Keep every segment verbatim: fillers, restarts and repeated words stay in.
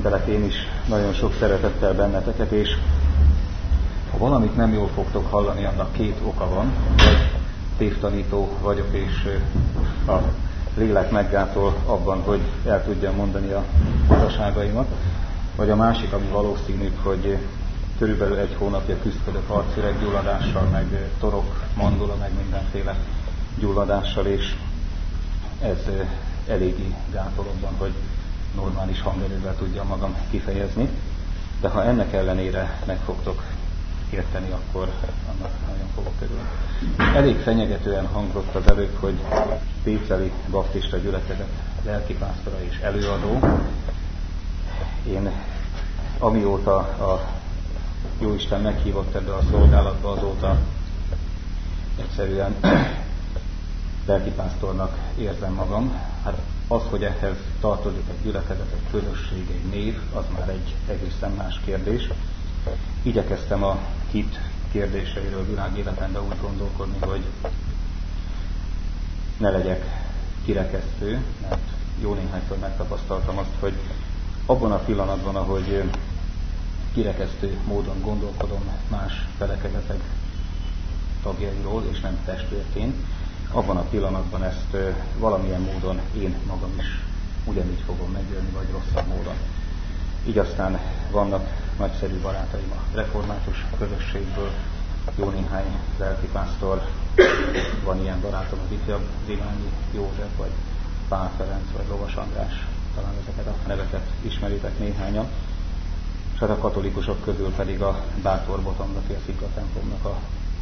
köszöntelek én is nagyon sok szeretettel benneteket, és ha valamit nem jól fogtok hallani, annak két oka van, vagy tévtanító vagyok, és a lélek meggátol abban, hogy el tudjam mondani a butaságaimat, vagy a másik, ami valószínűbb, hogy körülbelül egy hónapja küzdök arcüreg-gyulladással, meg torok, mandula, meg mindenféle gyulladással, és ez eléggé gátol abban, hogy normális hangerővel tudjam magam kifejezni, de ha ennek ellenére meg fogtok érteni, akkor annak nagyon fogok örülni. Elég fenyegetően hangzott az előbb, hogy Péceli baptista gyülekezet lelkipásztora és előadó. Én amióta a Jóisten meghívott ebbe a szolgálatba, azóta egyszerűen lelkipásztornak érzem magam. Hát az, hogy ehhez tartozik egy gyülekezet, egy közösség, egy név, az már egy egészen más kérdés. Igyekeztem a hit kérdéseiről világéletemben úgy gondolkodni, hogy ne legyek kirekesztő, mert jó néhányszor megtapasztaltam azt, hogy abban a pillanatban, ahogy kirekesztő módon gondolkodom más felekezetek tagjairól, és nem testvérként, abban a pillanatban ezt valamilyen módon én magam is ugyanígy fogom megélni, vagy rosszabb módon. Így aztán vannak nagyszerű barátaim a református közösségből, jó néhány lelkipásztor, van ilyen barátom az ifjabb Zimányi József, vagy Pál Ferenc, vagy Lovas András, talán ezeket a neveket ismeritek néhányan. És hát a katolikusok közül pedig a Bátor Botond, aki a Szikla templomnak a,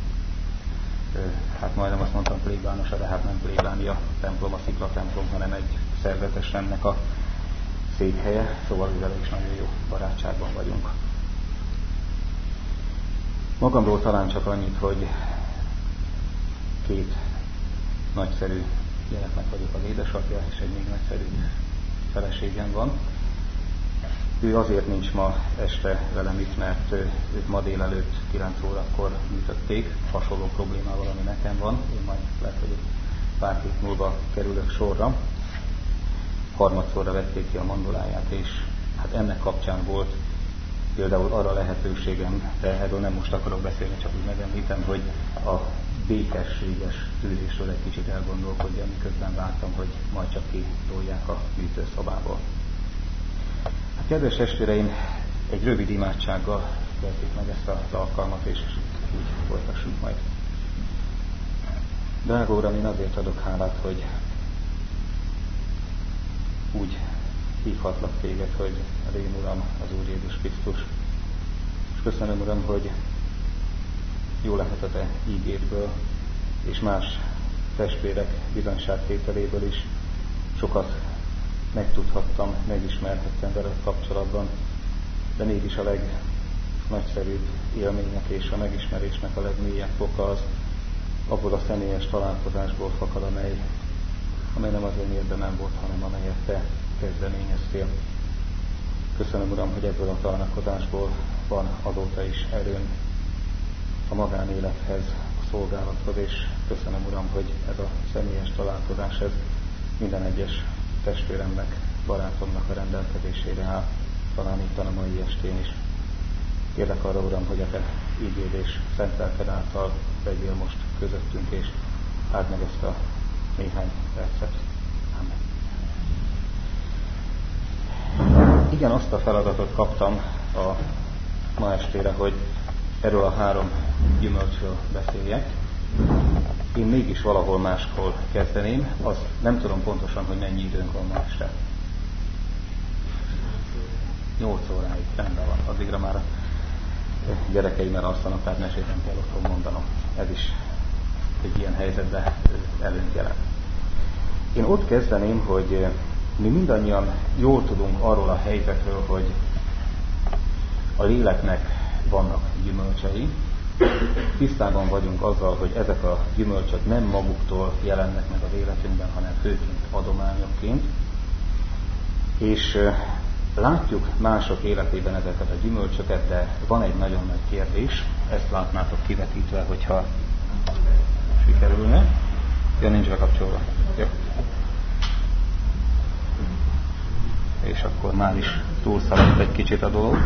hát majdnem azt mondtam plébánosa, de hát nem plébáni a templom, a Szikla templom, hanem egy szerzetes rendnek a székhelye, szóval vele is nagyon jó barátságban vagyunk. Magamról talán csak annyit, hogy két nagyszerű gyereknek vagyok az édesapja, és egy még nagyszerű feleségem van. Ő azért nincs ma este velem itt, mert őt ma délelőtt kilenc órakor műtötték, hasonló problémával, ami nekem van. Én majd lehet, hogy pár hét múlva kerülök sorra. Harmadszorra vették ki a manduláját, és hát ennek kapcsán volt például arra lehetőségem, de erről nem most akarok beszélni, csak úgy megemlítem, hogy a békességes tűrésről egy kicsit elgondolkodjam, miközben vártam, hogy majd csak kitolják a műtőszobából. Hát, kedves testvéreim, egy rövid imádsággal kezdjük meg ezt az alkalmat, és úgy folytassunk majd. Drága Uram, én azért adok hálát, hogy úgy hívhatlak téged, hogy az én Uram, az Úr Jézus Krisztus. És köszönöm, Uram, hogy jó lehet a te ígédből, és más testvérek bizonyságtételéből is sokat megtudhattam, megismerhettem veled kapcsolatban, de mégis a legnagyszerűbb élménynek és a megismerésnek a legmélyebb foka az abból a személyes találkozásból fakad, amely, amely nem az én érdemem volt, hanem amelyet te kezdeményeztél. Köszönöm, Uram, hogy ebből a találkozásból van azóta is erőm a magánélethez, a szolgálathoz, és köszönöm, Uram, hogy ez a személyes találkozás, ez minden egyes testvéremnek, barátomnak a rendelkezésére áll, talán itt a mai estén is. Kérlek arra, Uram, hogy a te ígéd és szent lelked által legyél most közöttünk, és áld meg ezt a néhány percet. Amen. Igen, azt a feladatot kaptam a ma estére, hogy erről a három gyümölcsről beszéljek. Én mégis valahol máshol kezdeném, az nem tudom pontosan, hogy mennyi időnk van ma este. nyolc óráig, rendben van, addigra már a gyerekeimmel alszanak, tehát mesét nem kell otthon mondanom. Ez is egy ilyen helyzetben előnyt jelent. Én ott kezdeném, hogy mi mindannyian jól tudunk arról a helyzetről, hogy a léleknek vannak gyümölcsei. Tisztában vagyunk azzal, hogy ezek a gyümölcsök nem maguktól jelennek meg az életünkben, hanem főként adományokként. És látjuk mások életében ezeket a gyümölcsöket, de van egy nagyon nagy kérdés, ezt látnátok kivetítve, hogyha sikerülne. Ja, nincs bekapcsolva. Jó. és akkor már is túlszaladt egy kicsit a dolog.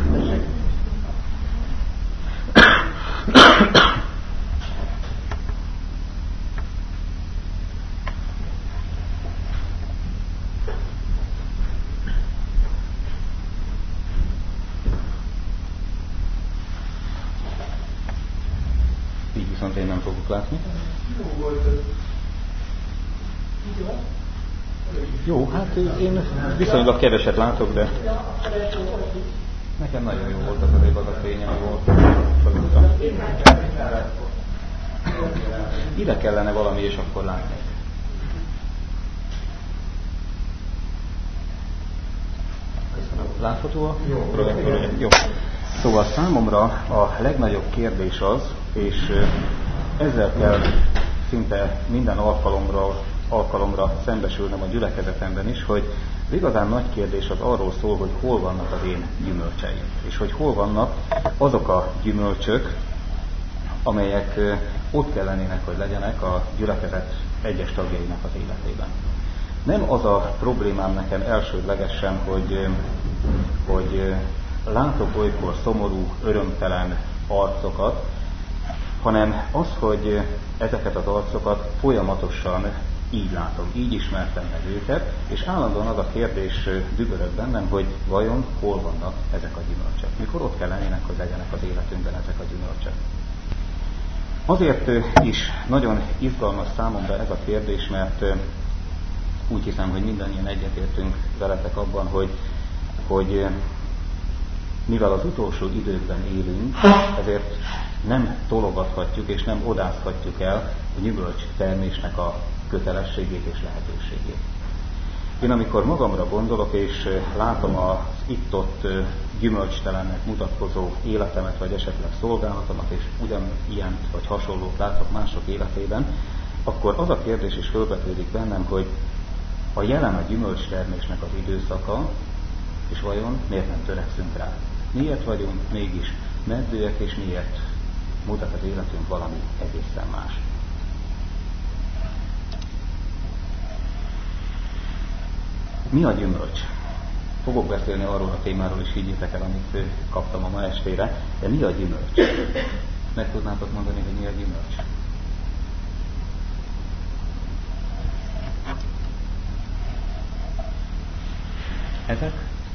Így viszont én nem fogok látni. Jó, hát én viszonylag keveset látok, de nekem nagyon jó volt az előbb az a fény, ami volt. Ide kellene valami, és akkor látni. Köszönöm. Látható a projektor? Jó. Szóval számomra a legnagyobb kérdés az, és ezzel kell szinte minden alkalomra, alkalomra szembesülnem a gyülekezetemben is, hogy az igazán nagy kérdés az arról szól, hogy hol vannak az én gyümölcseim, és hogy hol vannak azok a gyümölcsök, amelyek ott kellenének, hogy legyenek a gyülekezet egyes tagjainak az életében. Nem az a problémám nekem elsődlegesen, hogy, hogy látok olykor szomorú, örömtelen arcokat, hanem az, hogy ezeket az arcokat folyamatosan így látom, így ismertem meg őket, és állandóan az a kérdés dübörög bennem, hogy vajon hol vannak ezek a gyümölcsök. Mikor ott kellenének, hogy legyenek az életünkben ezek a gyümölcsök. Azért is nagyon izgalmas számomra ez a kérdés, mert úgy hiszem, hogy mindannyian egyetértünk veletek abban, hogy, hogy mivel az utolsó időkben élünk, ezért nem tologathatjuk és nem odázhatjuk el a gyümölcs termésnek a kötelességét és lehetőségét. Én amikor magamra gondolok és látom az itt-ott gyümölcstelennek mutatkozó életemet, vagy esetleg szolgálatomat, és ugyanilyent vagy hasonlót látok mások életében, akkor az a kérdés is fölvetődik bennem, hogy a jelen a gyümölcstermésnek az időszaka, és vajon miért nem törekszünk rá? Miért vagyunk mégis meddőek, és miért mutat az életünk valami egészen más? Mi a gyümölcs? Fogok beszélni arról a témáról is, higgyétek el, amit kaptam a ma estére, de mi a gyümölcs? Meg tudnátok mondani, hogy mi a gyümölcs? Ezek?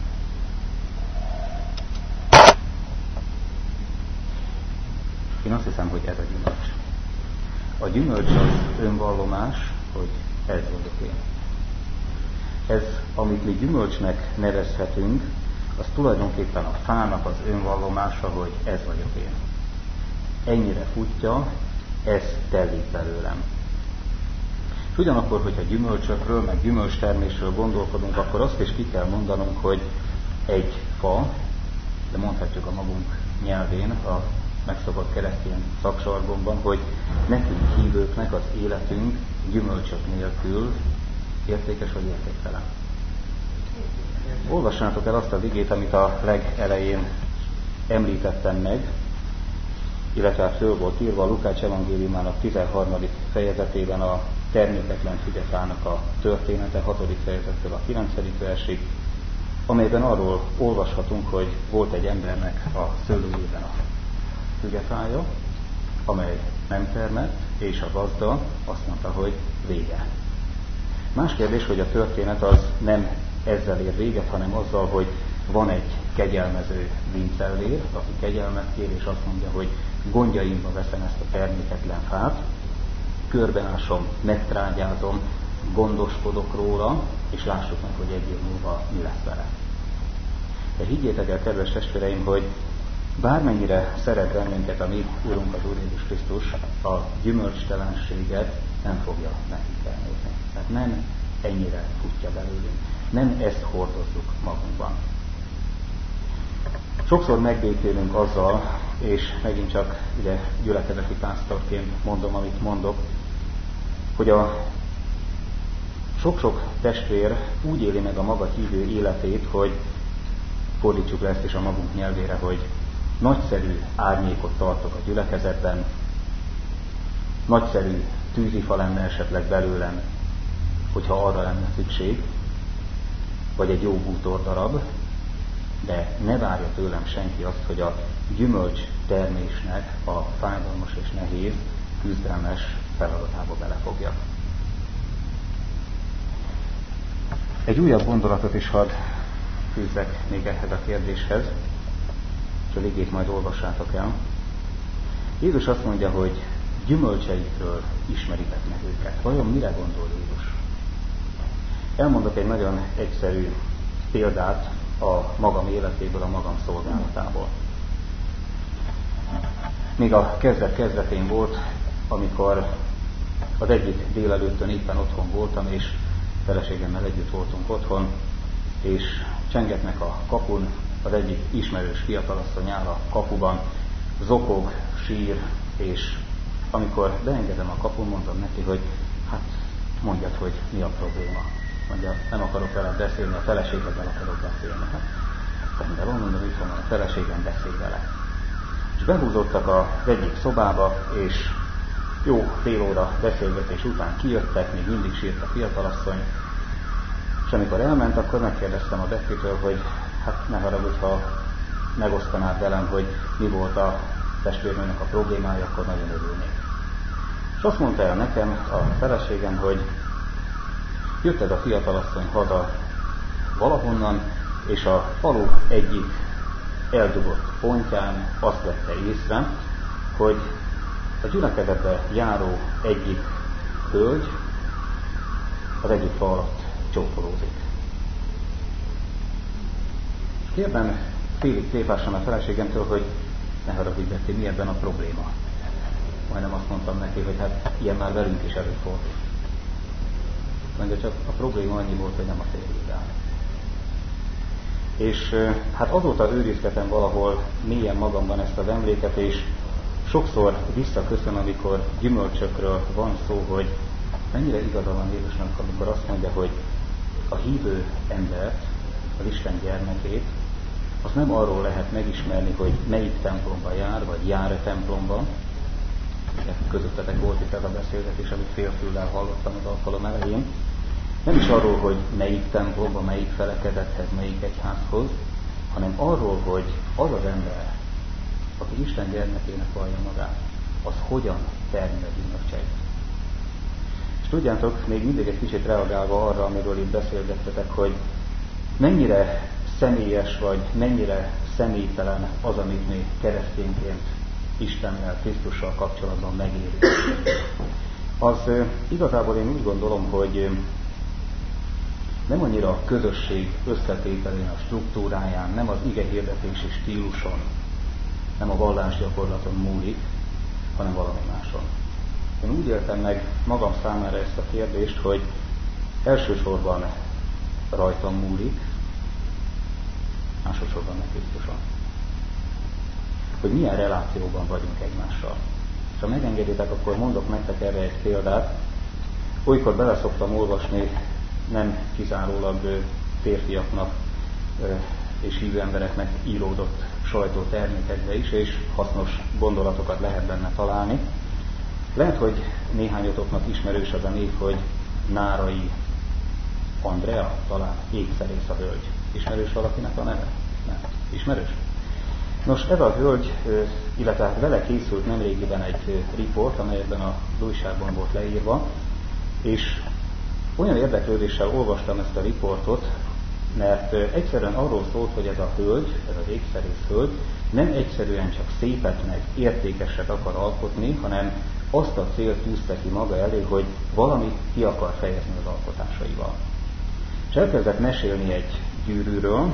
Én azt hiszem, hogy ez a gyümölcs. A gyümölcs az önvallomás, hogy ez vagyok én. Ez, amit mi gyümölcsnek nevezhetünk, az tulajdonképpen a fának az önvallomása, hogy ez vagyok én. Ennyire futja, ez telik belőlem. És ugyanakkor, hogyha gyümölcsökről, meg gyümölcstermésről gondolkodunk, akkor azt is ki kell mondanunk, hogy egy fa, de mondhatjuk a magunk nyelvén, a megszokott keresztény szaksargonban, hogy nekünk hívőknek az életünk gyümölcsök nélkül értékes vagy értéktelen. Olvassátok el azt az igét, amit a legelején említettem meg, illetve föl volt írva a Lukács evangéliumának tizenharmadik fejezetében a terméketlen fügefának a története, hatodik fejezettől a kilencedik versig, amelyben arról olvashatunk, hogy volt egy embernek a szőlőjében a fügefája, amely nem termett, és a gazda azt mondta, hogy vége. Más kérdés, hogy a történet az nem ezzel ér véget, hanem azzal, hogy van egy kegyelmező vincellér, aki kegyelmet kér, és azt mondja, hogy gondjaimba veszem ezt a terméketlen fát, körbeásom, megtrágyázom, gondoskodok róla, és lássuk meg, hogy egy év múlva mi lesz vele. De higgyétek el, kedves testvéreim, hogy bármennyire szeret bennünket a mi Urunk, az Úr Jézus Krisztus, a gyümölcstelenséget nem fogja nekünk elnézni. Tehát nem ennyire futja belőlünk. Nem ezt hordozzuk magunkban. Sokszor megbékélünk azzal, és megint csak ide gyülekezeti pásztorként mondom, amit mondok, hogy a sok-sok testvér úgy éli meg a maga hívő életét, hogy fordítsuk le ezt is a magunk nyelvére, hogy nagyszerű árnyékot tartok a gyülekezetben, nagyszerű tűzifa lenne esetleg belőlem, hogyha arra lenne szükség, vagy egy jó bútordarab, de ne várja tőlem senki azt, hogy a gyümölcs termésnek a fájdalmas és nehéz, küzdelmes feladatába belefogjak. Egy újabb gondolatot is hadd fűzzek még ehhez a kérdéshez, és a igét majd olvassátok el. Jézus azt mondja, hogy gyümölcseikről ismeritek meg őket. Vajon mire gondol Jézus? Elmondok egy nagyon egyszerű példát a magam életéből, a magam szolgálatából. Még a kezdet kezdetén volt, amikor az egyik délelőttön éppen otthon voltam, és feleségemmel együtt voltunk otthon, és csengetnek a kapun, az egyik ismerős fiatalasszony áll a kapuban, zokog, sír, és amikor beengedem a kapun, mondom neki, hogy hát mondjad, hogy mi a probléma. Mondja, nem akarok veled beszélni, a feleségeddel akarok beszélni. Hát, rendben van, mondom, itt van a feleségem, beszélj vele. És behúzottak az egyik szobába, és jó fél óra beszélgetés után kijöttek, még mindig sírt a fiatalasszony, és amikor elment, akkor megkérdeztem a Bettitől, hogy hát ne haragudj, ha megosztanád velem, hogy mi volt a testvérnőnek a problémája, akkor nagyon örülnék. És azt mondta el nekem a feleségem, hogy jött ez a fiatalasszony haza valahonnan, és a falu egyik eldugott pontján azt vette észre, hogy a gyülekezetbe járó egyik hölgy az egyik fa alatt csókolózik. És kérdem félig tréfásan a feleségemtől, hogy ne haragudj, Betty, mi ebben a probléma? Majdnem azt mondtam neki, hogy hát ilyen már velünk is előfordul. Mondja, csak a probléma annyi volt, hogy nem a férjével. És hát azóta őrizgetem valahol mélyen magamban ezt az emléket, és sokszor visszaköszön, amikor gyümölcsökről van szó, hogy mennyire igaza van Jézusnak, amikor azt mondja, hogy a hívő embert, az Isten gyermekét, azt nem arról lehet megismerni, hogy melyik templomba jár, vagy jár-e templomban. Közöttetek volt itt ez a beszélgetés, amit félfüllel hallottam az alkalom elején. Nem is arról, hogy melyik templomba, melyik felekezethez, melyik egyházhoz, hanem arról, hogy az az ember, aki Isten gyermekének vallja magát, az hogyan termel a gyümölcseit. És tudjátok, még mindig egy kicsit reagálva arra, amiről itt beszélgettetek, hogy mennyire személyes, vagy mennyire személytelen az, amit mi keresztényként Istennel, Krisztussal kapcsolatban megérünk. Az igazából én úgy gondolom, hogy nem annyira a közösség összetételén, a struktúráján, nem az igehirdetési stíluson, nem a vallásgyakorlaton múlik, hanem valami máson. Én úgy éltem meg magam számára ezt a kérdést, hogy elsősorban rajtam múlik, másodszorban meg Krisztuson. Hogy milyen relációban vagyunk egymással. És ha megengeditek, akkor mondok nektek erre egy példát. Olykor bele szoktam olvasni nem kizárólag férfiaknak és hívő embereknek íródott sajtótermékekbe is, és hasznos gondolatokat lehet benne találni. Lehet, hogy néhányatoknak ismerős az a név, hogy Nárai Andrea, talán Ékszerész a hölgy. Ismerős valakinek a neve? Nem. Ismerős? Nos, ez a hölgy, illetve vele készült nemrégiben egy riport, amely ebben a újságban volt leírva, és olyan érdeklődéssel olvastam ezt a riportot, mert egyszerűen arról szólt, hogy ez a hölgy, ez az ékszerész hölgy nem egyszerűen csak szépet meg értékeset akar alkotni, hanem azt a célt tűzte ki maga elé, hogy valamit ki akar fejezni az alkotásaival. És elkezdett mesélni egy gyűrűről,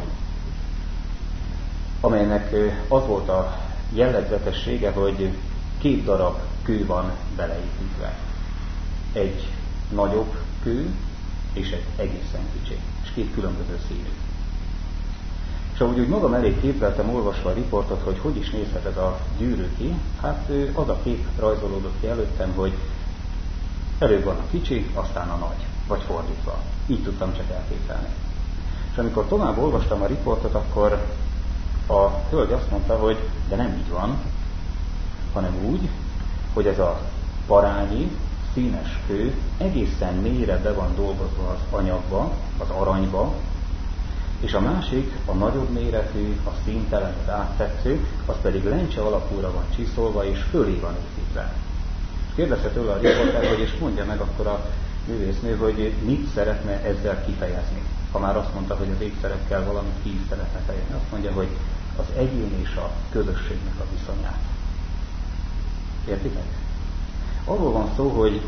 amelynek az volt a jellegzetessége, hogy két darab kő van beleépítve. Egy nagyobb kő és egy egészen kicsi, és két különböző színű. És ahogy úgy magam elé képzeltem, olvasva a riportot, hogy hogy is nézhet ez a gyűrű ki, hát az a kép rajzolódott ki előttem, hogy előbb van a kicsi, aztán a nagy, vagy fordítva. Így tudtam csak elképzelni. És amikor tovább olvastam a riportot, akkor a hölgy azt mondta, hogy de nem így van, hanem úgy, hogy ez a parányi, színes kő egészen mélyre be van dolgozva az anyagba, az aranyba, És a másik, a nagyobb méretű, a színtelen, az áttetsző, az pedig lencse alapúra van csiszolva, és fölé van építve. Kérdezte tőle a riporter, hogy és mondja meg akkor a művésznő, hogy mit szeretne ezzel kifejezni. Ha már azt mondta, hogy az ékszerekkel valamit ki szeretne fejezni, azt mondja, hogy az egyén és a közösségnek a viszonyát. Értitek? Arról van szó, hogy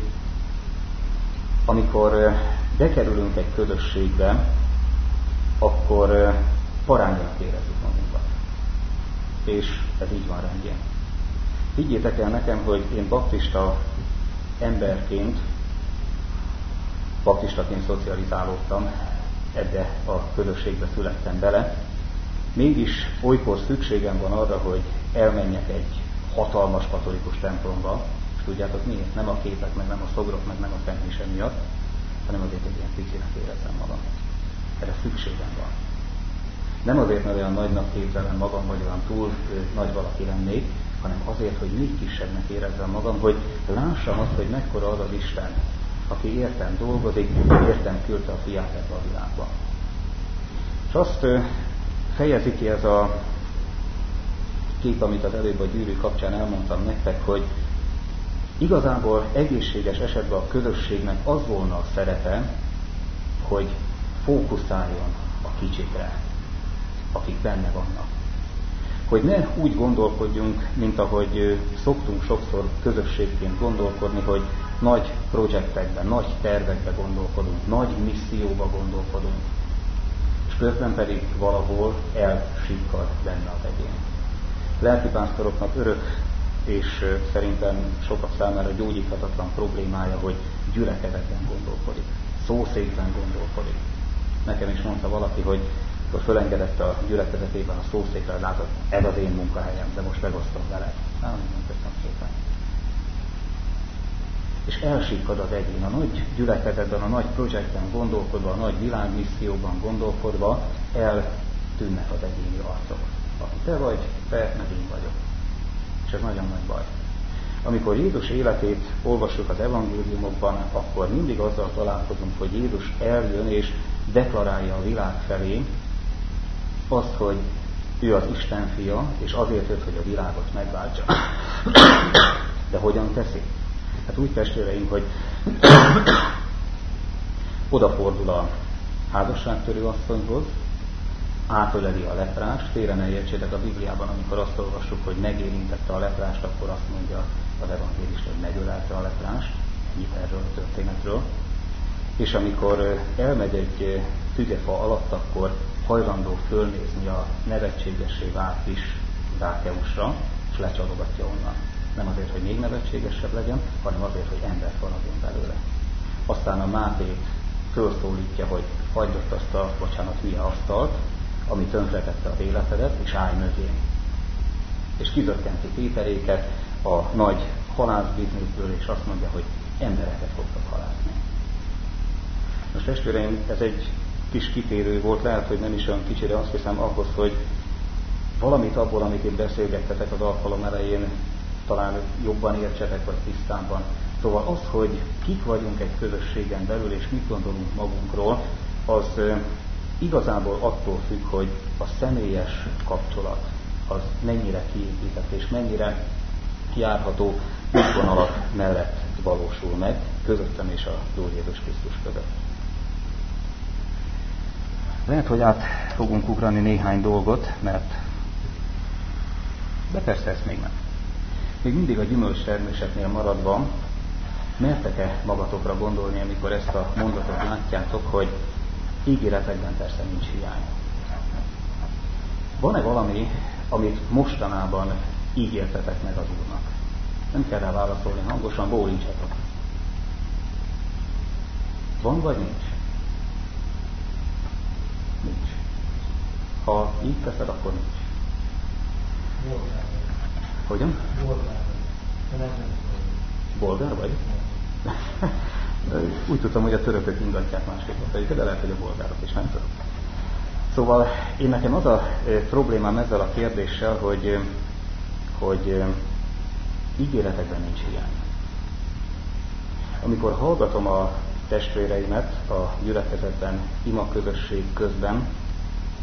amikor bekerülünk egy közösségbe, akkor paránynak érezzük magunkat. És ez így van rendjén. Higgyétek el nekem, hogy én baptista emberként, baptistaként szocializálódtam, ebbe a közösségbe születtem bele, mégis olykor szükségem van arra, hogy elmenjek egy hatalmas katolikus templomba, és tudjátok miért? Nem a képek, meg nem a szobrok, meg nem a szentmise miatt, hanem azért, hogy ilyen picinek érezzem magam. Erre szükségem van. Nem azért, mert olyan nagynak képzelem magam, vagy olyan túl ő, nagy valaki lennék, hanem azért, hogy még kisebbnek érezzem magam, hogy lássam azt, hogy mekkora az az Isten, aki értem dolgozik, értem küldte a fiát ebbe a világba. És azt ő, fejezi ki ez a kép, amit az előbb a gyűrű kapcsán elmondtam nektek, hogy igazából egészséges esetben a közösségnek az volna a szerepe, hogy fókuszáljon a kicsikre, akik benne vannak. Hogy ne úgy gondolkodjunk, mint ahogy szoktunk sokszor közösségként gondolkodni, hogy nagy projektekben, nagy tervekben gondolkodunk, nagy misszióba gondolkodunk, és közben pedig valahol elsikkad benne az egyén. Lelkipásztoroknak örök és szerintem sokak számára gyógyíthatatlan problémája, hogy gyülekezetben gondolkodik, szószékben gondolkodik. Nekem is mondta valaki, hogy akkor fölengedett a gyülekezetében a szószékre, látod, ez az én munkahelyem, de most megosztom vele. Nem, nem köszönöm szépen. És elsikkad az egyén. A nagy gyülekezetben, a nagy projektben gondolkodva, a nagy világmisszióban gondolkodva eltűnnek az egyéni arcok. Aki te vagy, te, meg én vagyok. És ez nagyon nagy baj. Amikor Jézus életét olvassuk az evangéliumokban, akkor mindig azzal találkozunk, hogy Jézus eljön és deklarálja a világ felé azt, hogy ő az Isten fia, és azért jött, hogy a világot megváltsa. De hogyan teszi? Hát úgy, testvéreim, hogy odafordul a házasságtörő asszonyhoz, átöleli a leprást, félre ne értsétek a Bibliában, amikor azt olvassuk, hogy megérintette a leprást, akkor azt mondja az evangélista, hogy megölelte a leprást, ennyit erről a történetről. És amikor elmegy egy tügefa alatt, akkor hajlandó fölnézni a nevetségessé vált kis Zákeusra, és lecsalogatja onnan. Nem azért, hogy még nevetségesebb legyen, hanem azért, hogy embert maradjon belőle. Aztán a Mátét fölszólítja, hogy hagyd ott azt a, bocsánat, hülye asztalt, ami tönkretette az életedet, és állj mögé. És kizökkenti Péteréket a nagy halászbizniszből, és azt mondja, hogy embereket fogtok halászni. Most testvéreim, ez egy kis kitérő volt, lehet, hogy nem is olyan kicsi, de azt hiszem ahhoz, hogy valamit abból, amit itt beszélgettetek az alkalom elején, talán jobban értsetek, vagy tisztában. Szóval az, hogy kik vagyunk egy közösségen belül, és mit gondolunk magunkról, az igazából attól függ, hogy a személyes kapcsolat az mennyire kiépített, és mennyire járható útvonalak mellett valósul meg, közöttem és a Úr Jézus Krisztus között. Lehet, hogy át fogunk ugrani néhány dolgot, mert de persze ezt még nem. Még mindig a gyümölcsterméseknél maradva, mertek-e magatokra gondolni, amikor ezt a mondatot látjátok, hogy ígéretekben persze nincs hiány. Van-e valami, amit mostanában ígértetek meg az Úrnak? Nem kell rá válaszolni hangosan, bólincsatok. Van vagy nincs? Nincs. Ha így teszed, akkor nincs. Bolgár. Hogyan? Bolgár. Bolgár vagy? Úgy tudtam, hogy a törökök ingatják másképp a fejüket, de lehet, hogy a bolgárok is, nem tudom. Szóval én nekem az a e, problémám ezzel a kérdéssel, hogy, hogy e, ígéretekben nincs hiány. Amikor hallgatom a testvéreimet a gyülekezetben, ima közösség közben,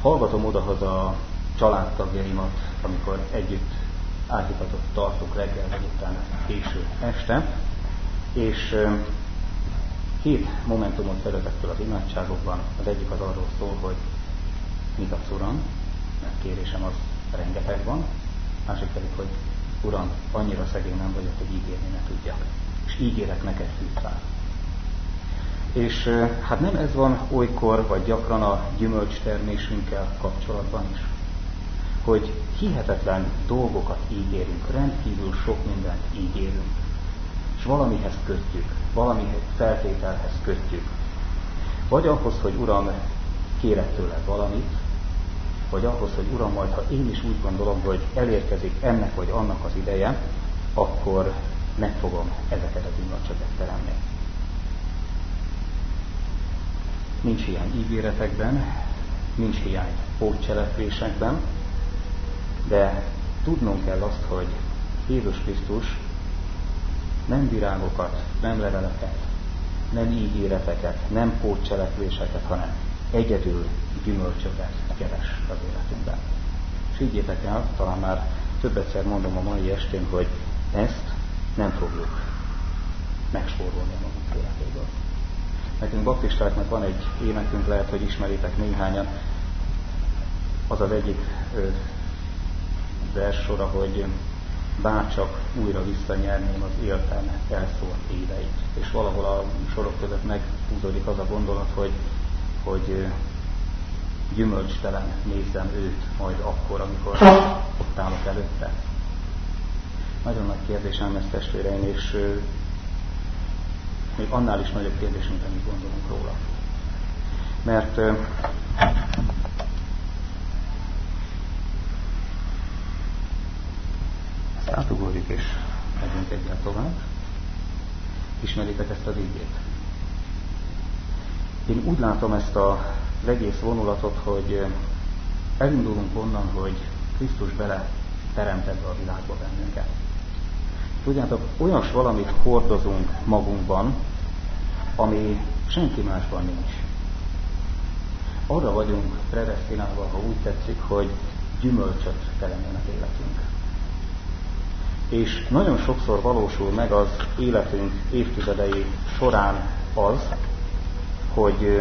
hallgatom odahaza a családtagjaimat, amikor együtt áhítatot tartok reggel, vagy utána késő este, és két momentumot vezetek fel az imádságokban. Az egyik az arról szól, hogy mit adsz, Uram, mert kérésem az rengeteg van, másik pedig, hogy Uram, annyira szegény nem vagyok, hogy ígérni ne tudjak, és ígérek neked hűtvár. És hát nem ez van olykor, vagy gyakran a gyümölcstermésünkkel kapcsolatban is, hogy hihetetlen dolgokat ígérünk, rendkívül sok mindent ígérünk, és valamihez kötjük, valami feltételhez kötjük. Vagy ahhoz, hogy Uram, kérek tőled valamit, vagy ahhoz, hogy Uram, majd ha én is úgy gondolom, hogy elérkezik ennek vagy annak az ideje, akkor meg fogom ezeket a gyümölcsöket teremni. Nincs hiány ígéretekben, nincs hiány pótcselekvésekben, de tudnunk kell azt, hogy Jézus Krisztus nem virágokat, nem leveleket, nem ígéreteket, nem pótcselekvéseket, hanem egyedül gyümölcsöket keres az életünkben. És higgyétek el, talán már többetszer mondom a mai estén, hogy ezt nem fogjuk megspórolni a magunk életéből. Nekünk baptistáknak van egy énekünk, lehet, hogy ismeritek néhányan, az az egyik ö, verssora, hogy bárcsak újra visszanyerném az életem elszólt éveit. És valahol a sorok között meghúzódik az a gondolat, hogy, hogy gyümölcstelen nézzem őt majd akkor, amikor ott állok előtte. Nagyon nagy kérdésem ez, testvéreim, és még annál is nagyobb kérdés, mint amit gondolunk róla. Mert ezt átugorjuk, és megyünk egyet tovább. Ismeritek ezt az igét? Én úgy látom ezt az egész vonulatot, hogy elindulunk onnan, hogy Krisztus bele teremt ebbe a világba bennünket. Tudjátok, olyas valamit hordozunk magunkban, ami senki másban nincs. Arra vagyunk predesztinálva, ha úgy tetszik, hogy gyümölcsöt teremjen az életünk. És nagyon sokszor valósul meg az életünk évtizedei során az, hogy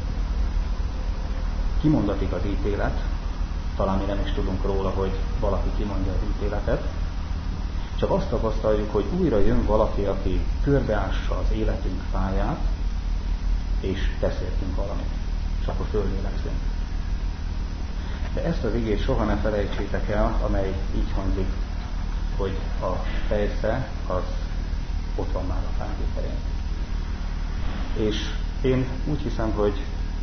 kimondatik az ítélet, talán mi nem is tudunk róla, hogy valaki kimondja az ítéletet, csak azt tapasztaljuk, hogy újra jön valaki, aki körbeássa az életünk pályát, és tesz értünk valamit, és akkor föllélegzünk. De ezt az igét soha ne felejtsétek el, amely így hangzik, hogy a fejsze az ott van már a fánkéterén. És én úgy hiszem, hogy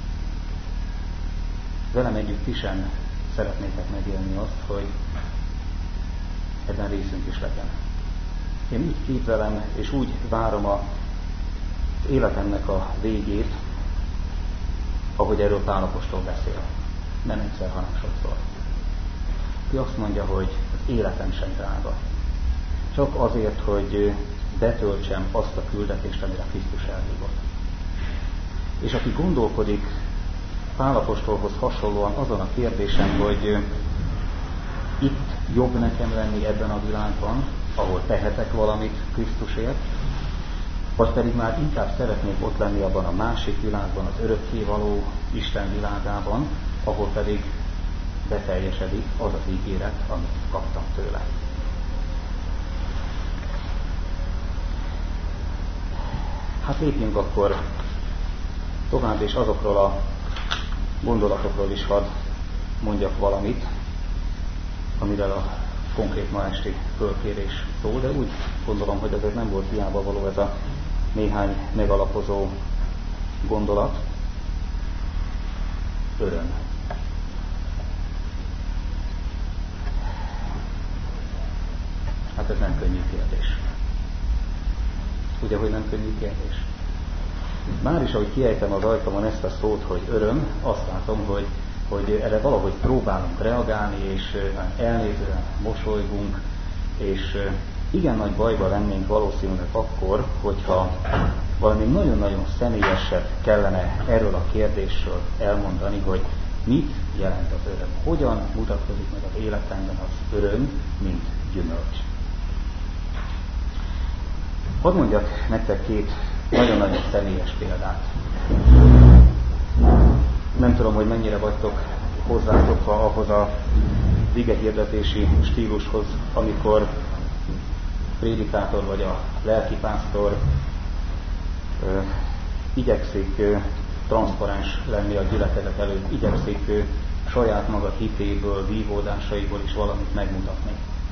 velem együtt ti sem szeretnétek megélni azt, hogy ebben részünk is legyen. Én úgy képzelem, és úgy várom az életemnek a végét, ahogy erről Pál apostol beszél. Nem egyszer, hanem sokszor. Ki azt mondja, hogy az életem sem drága. Csak azért, hogy betöltsem azt a küldetést, amire Krisztus elhívott. És aki gondolkodik Pál apostolhoz hasonlóan azon a kérdésen, hogy itt jobb nekem lenni ebben a világban, ahol tehetek valamit Krisztusért, vagy pedig már inkább szeretnék ott lenni abban a másik világban, az örökkévaló Isten világában, ahol pedig beteljesedik az az ígéret, amit kaptam tőle. Hát lépjünk akkor tovább, és azokról a gondolatokról is hadd mondjak valamit, amiről a konkrét ma esti fölkérés szól, de úgy gondolom, hogy ezért nem volt hiába való ez a néhány megalapozó gondolat. Öröm. Hát ez nem könnyű kérdés. Ugye, hogy nem könnyű kérdés? Már is, ahogy kiejtem az ajtamon ezt a szót, hogy öröm, azt látom, hogy, hogy erre valahogy próbálunk reagálni, és elnézően mosolygunk, és igen nagy bajba lennénk valószínűleg akkor, hogyha valami nagyon-nagyon személyeset kellene erről a kérdésről elmondani, hogy mit jelent az öröm, hogyan mutatkozik meg az életemben az öröm, mint gyümölcs. Hadd mondjak nektek két nagyon-nagyon személyes példát. Nem tudom, hogy mennyire vagytok hozzászokva ahhoz a igehirdetési stílushoz, amikor prédikátor vagy a lelkipásztor ö, igyekszik ö, transzparens lenni a gyülekezet előtt, igyekszik ö, saját maga hitéből, vívódásaiból is valamit megmutatni.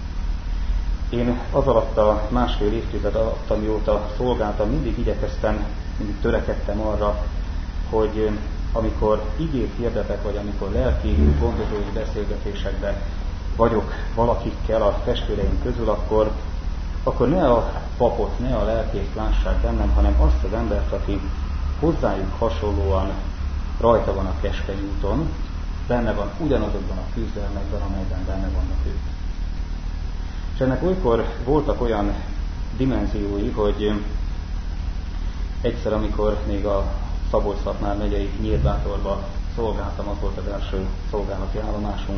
Én az alatt a másfél évtized alatt, amióta szolgáltam, mindig igyekeztem, mindig törekedtem arra, hogy amikor igét hirdetek, vagy amikor lelki gondozói beszélgetésekben vagyok valakikkel a testvéreim közül, akkor, akkor ne a papot, ne a lelkét lássák bennem, hanem azt az embert, aki hozzájuk hasonlóan rajta van a keskeny úton, benne van ugyanazokban a küzdelmekben, amelyben benne vannak ők. És ennek olykor voltak olyan dimenziói, hogy egyszer, amikor még a Szabolcs-Szatmár megyei Nyírbátorba szolgáltam, az volt az első szolgálati állomásunk,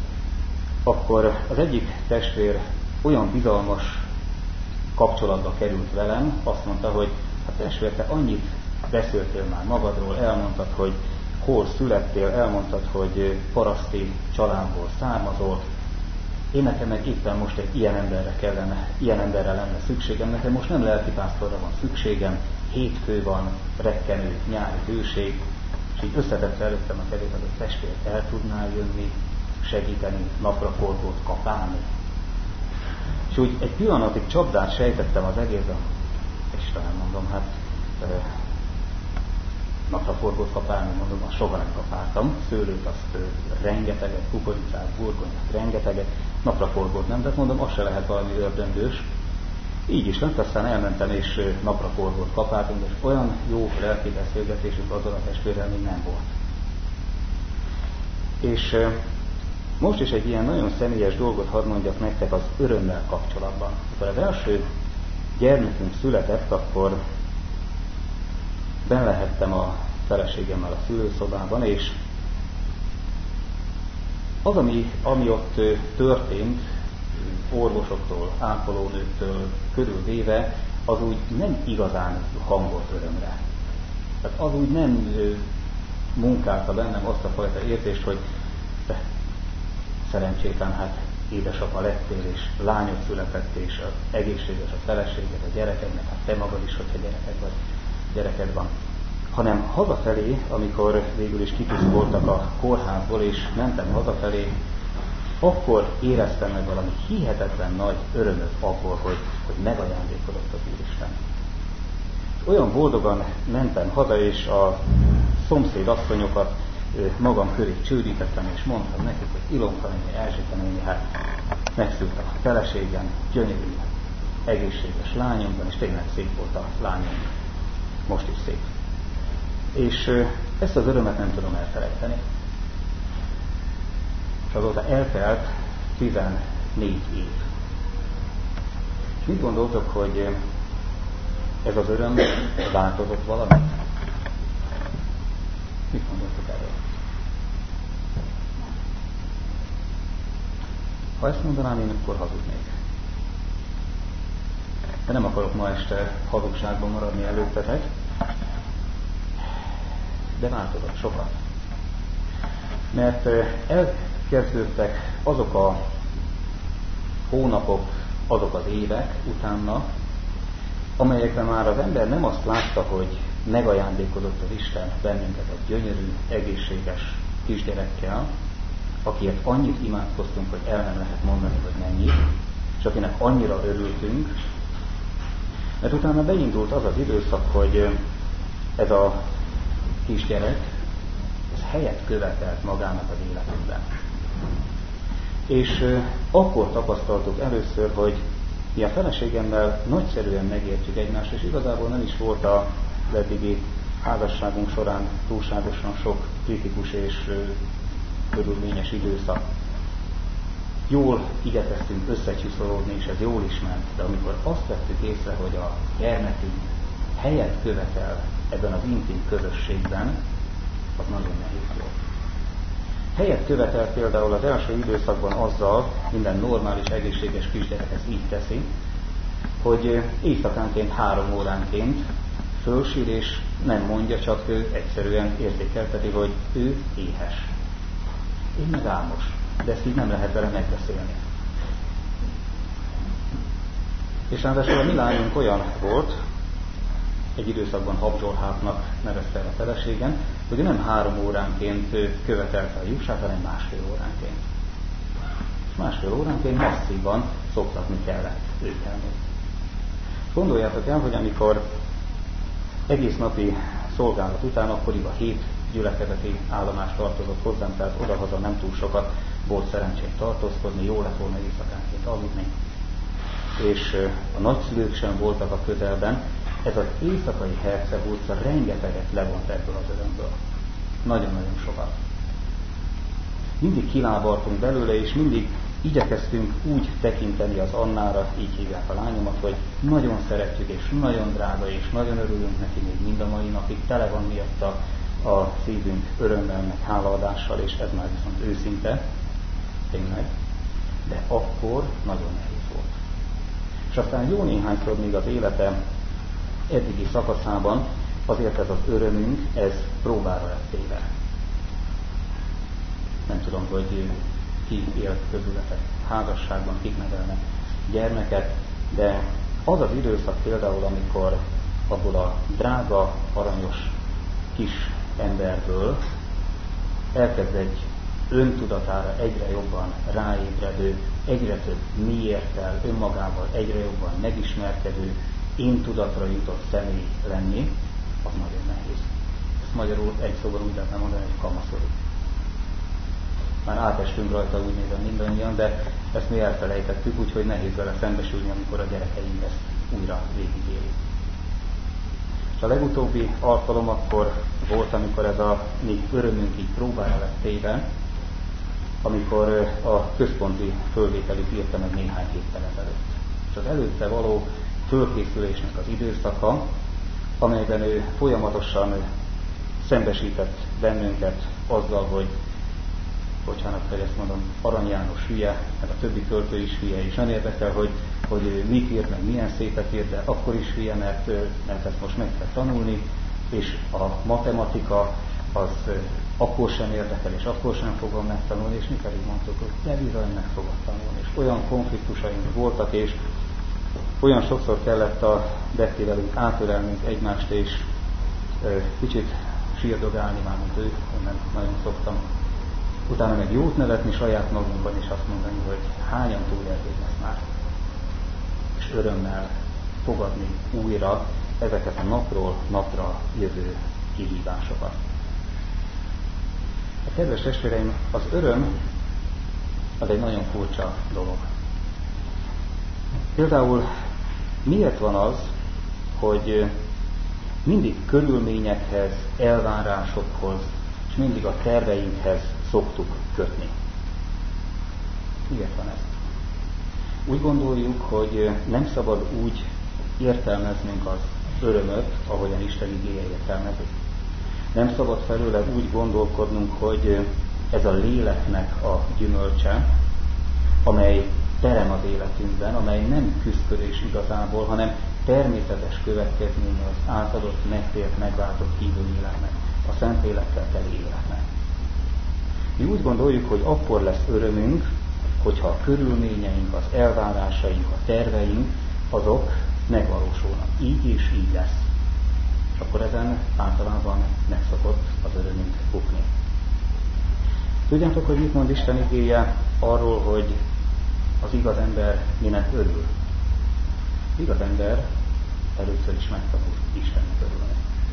akkor az egyik testvér olyan bizalmas kapcsolatba került velem, azt mondta, hogy hát testvér, te annyit beszéltél már magadról, elmondtad, hogy hol születtél, elmondtad, hogy paraszti családból származol, én nekem meg éppen most egy ilyen emberre kellene, ilyen emberre lenne szükségem, nekem most nem lelkipásztorra van szükségem, hétfő van, rekkenő, nyári hőség, és így összetette előttem a kezét, hogy a testvér el tudnál jönni, segíteni, napraforgót kapálni. És úgy egy pillanatig csapdát sejtettem az egészben, Istenem, mondom, hát e, napraforgót kapálni, mondom, azt soha nem kapáltam, szőlőt azt e, rengeteget, kukoricát, burgonyát, rengeteget, napraforgót nem, de mondom, az se lehet valami ördöngős. Így is lett, aztán elmentem és napraforgót kapáltunk, és olyan jó lelki beszélgetésünk azzal a testvérrel még nem volt. És e, most is egy ilyen nagyon személyes dolgot hadd mondjak nektek az örömmel kapcsolatban. Amikor az első gyermekünk született, akkor benn lehettem a feleségemmel a szülőszobában, és az, ami, ami ott történt, orvosoktól, ápolónőktől körülvéve, az úgy nem igazán hangolt örömre. Tehát az úgy nem munkálta bennem azt a fajta érzést, hogy te szerencsétlen, hát édesapa lettél, és lányod született, és egészséges a feleséged, a gyerekednek, hát te magad is, hogyha gyereked vagy, gyereked van. Hanem hazafelé, amikor végül is kipuszkoltak a kórházból, és mentem hazafelé, akkor éreztem meg valami hihetetlen nagy örömöt abból, hogy, hogy megajándékozott az Úristen. Olyan boldogan mentem haza, és a szomszéd asszonyokat magam köré csődítettem, és mondtam nekik, hogy Ilonka néni, Erzsika néni, hát megszült a feleségem, gyönyörű, egészséges lányom van, és tényleg szép volt a lányom, most is szép. És ezt az örömet nem tudom elfelejteni. És azóta eltelt tizennégy év. És mit gondoltok, hogy ez az öröm változott valamit? Mit gondoltok erről? Ha ezt mondanám, én akkor hazudnék. De nem akarok ma este hazugságban maradni előttetek, de változott sokat. Mert elkezdődtek azok a hónapok, azok az évek utána, amelyekben már az ember nem azt látta, hogy megajándékozott az Isten bennünket egy gyönyörű, egészséges kisgyerekkel, akiért annyit imádkoztunk, hogy el nem lehet mondani, hogy mennyit, és akinek annyira örültünk, mert utána beindult az az időszak, hogy ez a kisgyerek, ez helyet követelt magának az életünkben. És euh, akkor tapasztaltuk először, hogy mi a feleségemmel nagyszerűen megértjük egymást, és igazából nem is volt a eddigi házasságunk során túlságosan sok kritikus és euh, körülményes időszak. Jól igyekeztünk összecsiszolódni, és ez jól is ment, de amikor azt vettük észre, hogy a gyermekünk helyet követel ebben az intim közösségben, az nagyon nehéz volt. Helyet követel például az első időszakban azzal, minden normális, egészséges kisgyerek ezt így teszi, hogy éjszakánként, három óránként fölsír, és nem mondja, csak ő egyszerűen érzékelteti, hogy ő éhes. Én meg álmos, de ezt így nem lehet vele megbeszélni. És ráadásul a mi lányunk olyan volt, egy időszakban Habzsolhátnak nevezte a feleségem, hogy nem három óránként követelte a jussát, hanem másfél óránként. És másfél óránként masszívan szoktatni kellett őkelni. Gondoljátok el, hogy amikor egész napi szolgálat után akkoriban hét gyülekezeti állomás tartozott hozzám, tehát odahaza nem túl sokat volt szerencsém tartózkodni, jó lett volna éjszakánként aludni, és a nagyszülők sem voltak a közelben. Ez az éjszakai Herceg utca rengeteget levont ebből az örömből. Nagyon-nagyon sokat. Mindig kilábaltunk belőle, és mindig igyekeztünk úgy tekinteni az Annára, így hívják a lányomat, hogy nagyon szeretjük, és nagyon drága, és nagyon örülünk neki még mind a mai napig. Tele van miatta a szívünk örömmel, meg hálaadással, és ez már viszont őszinte, tényleg. De akkor nagyon nehéz volt. És aztán jó néhányszor még az élete eddigi szakaszában azért ez az örömünk, ez próbára lett téve. Nem tudom, hogy ki élt közületek házasságban, kik nevelnek gyermeket, de az az időszak például, amikor abból a drága, aranyos kis emberből elkezd egy öntudatára egyre jobban ráébredő, egyre több miérttel, önmagával egyre jobban megismerkedő, én tudatra jutott személy lenni, az nagyon nehéz. Ezt magyarul egy szóval úgy lehetne mondani, hogy kamaszkodik. Már átestünk rajta úgy nézem mindannyian, de ezt mi elfelejtettük, úgyhogy nehéz vele szembesülni, amikor a gyerekeink ezt újra végigélik. És a legutóbbi alkalom akkor volt, amikor ez a mi örömünk így próbára lett téve, amikor a központi fölvételit írta meg néhány héttel ezelőtt. És az előtte való fölkészülésnek az időszaka, amelyben ő folyamatosan szembesített bennünket azzal, hogy bocsánat, hogy ezt mondom, Arany János hülye, meg a többi költő is hülye, és nem érdekel, hogy, hogy ő mit ír, meg milyen szépet ír, de akkor is hülye, mert, mert ezt most meg kell tanulni, és a matematika az akkor sem érdekel, és akkor sem fogom megtanulni, és mi pedig mondtuk, hogy de bizony meg fogod tanulni. És olyan konfliktusaink voltak, és olyan sokszor kellett a Betty velünk átölelnünk egymást, és ö, kicsit sírdogálni már, mint ő, nem nagyon szoktam. Utána meg jót nevetni saját magunkban, és azt mondani, hogy hányan túlélték ezt már. És örömmel fogadni újra ezeket a napról napra jövő kihívásokat. A kedves testvéreim, az öröm az egy nagyon furcsa dolog. Például miért van az, hogy mindig körülményekhez, elvárásokhoz, és mindig a terveinkhez szoktuk kötni? Miért van ez? Úgy gondoljuk, hogy nem szabad úgy értelmeznünk az örömöt, ahogyan Isten igéje értelmezik. Nem szabad felőle úgy gondolkodnunk, hogy ez a léleknek a gyümölcse, amely terem az életünkben, amely nem küszködés igazából, hanem természetes következménye az átadott, megtért, megváltott hívő életnek, a szent élettel teli életnek. Mi úgy gondoljuk, hogy akkor lesz örömünk, hogyha a körülményeink, az elvárásaink, a terveink, azok megvalósulnak. Így és így lesz. És akkor ezen általában meg szokott az örömünk bukni. Tudjátok, hogy mit mond Isten igéje arról, hogy az igaz ember minek örül? Az igaz ember először is megtanul Istennek örülni.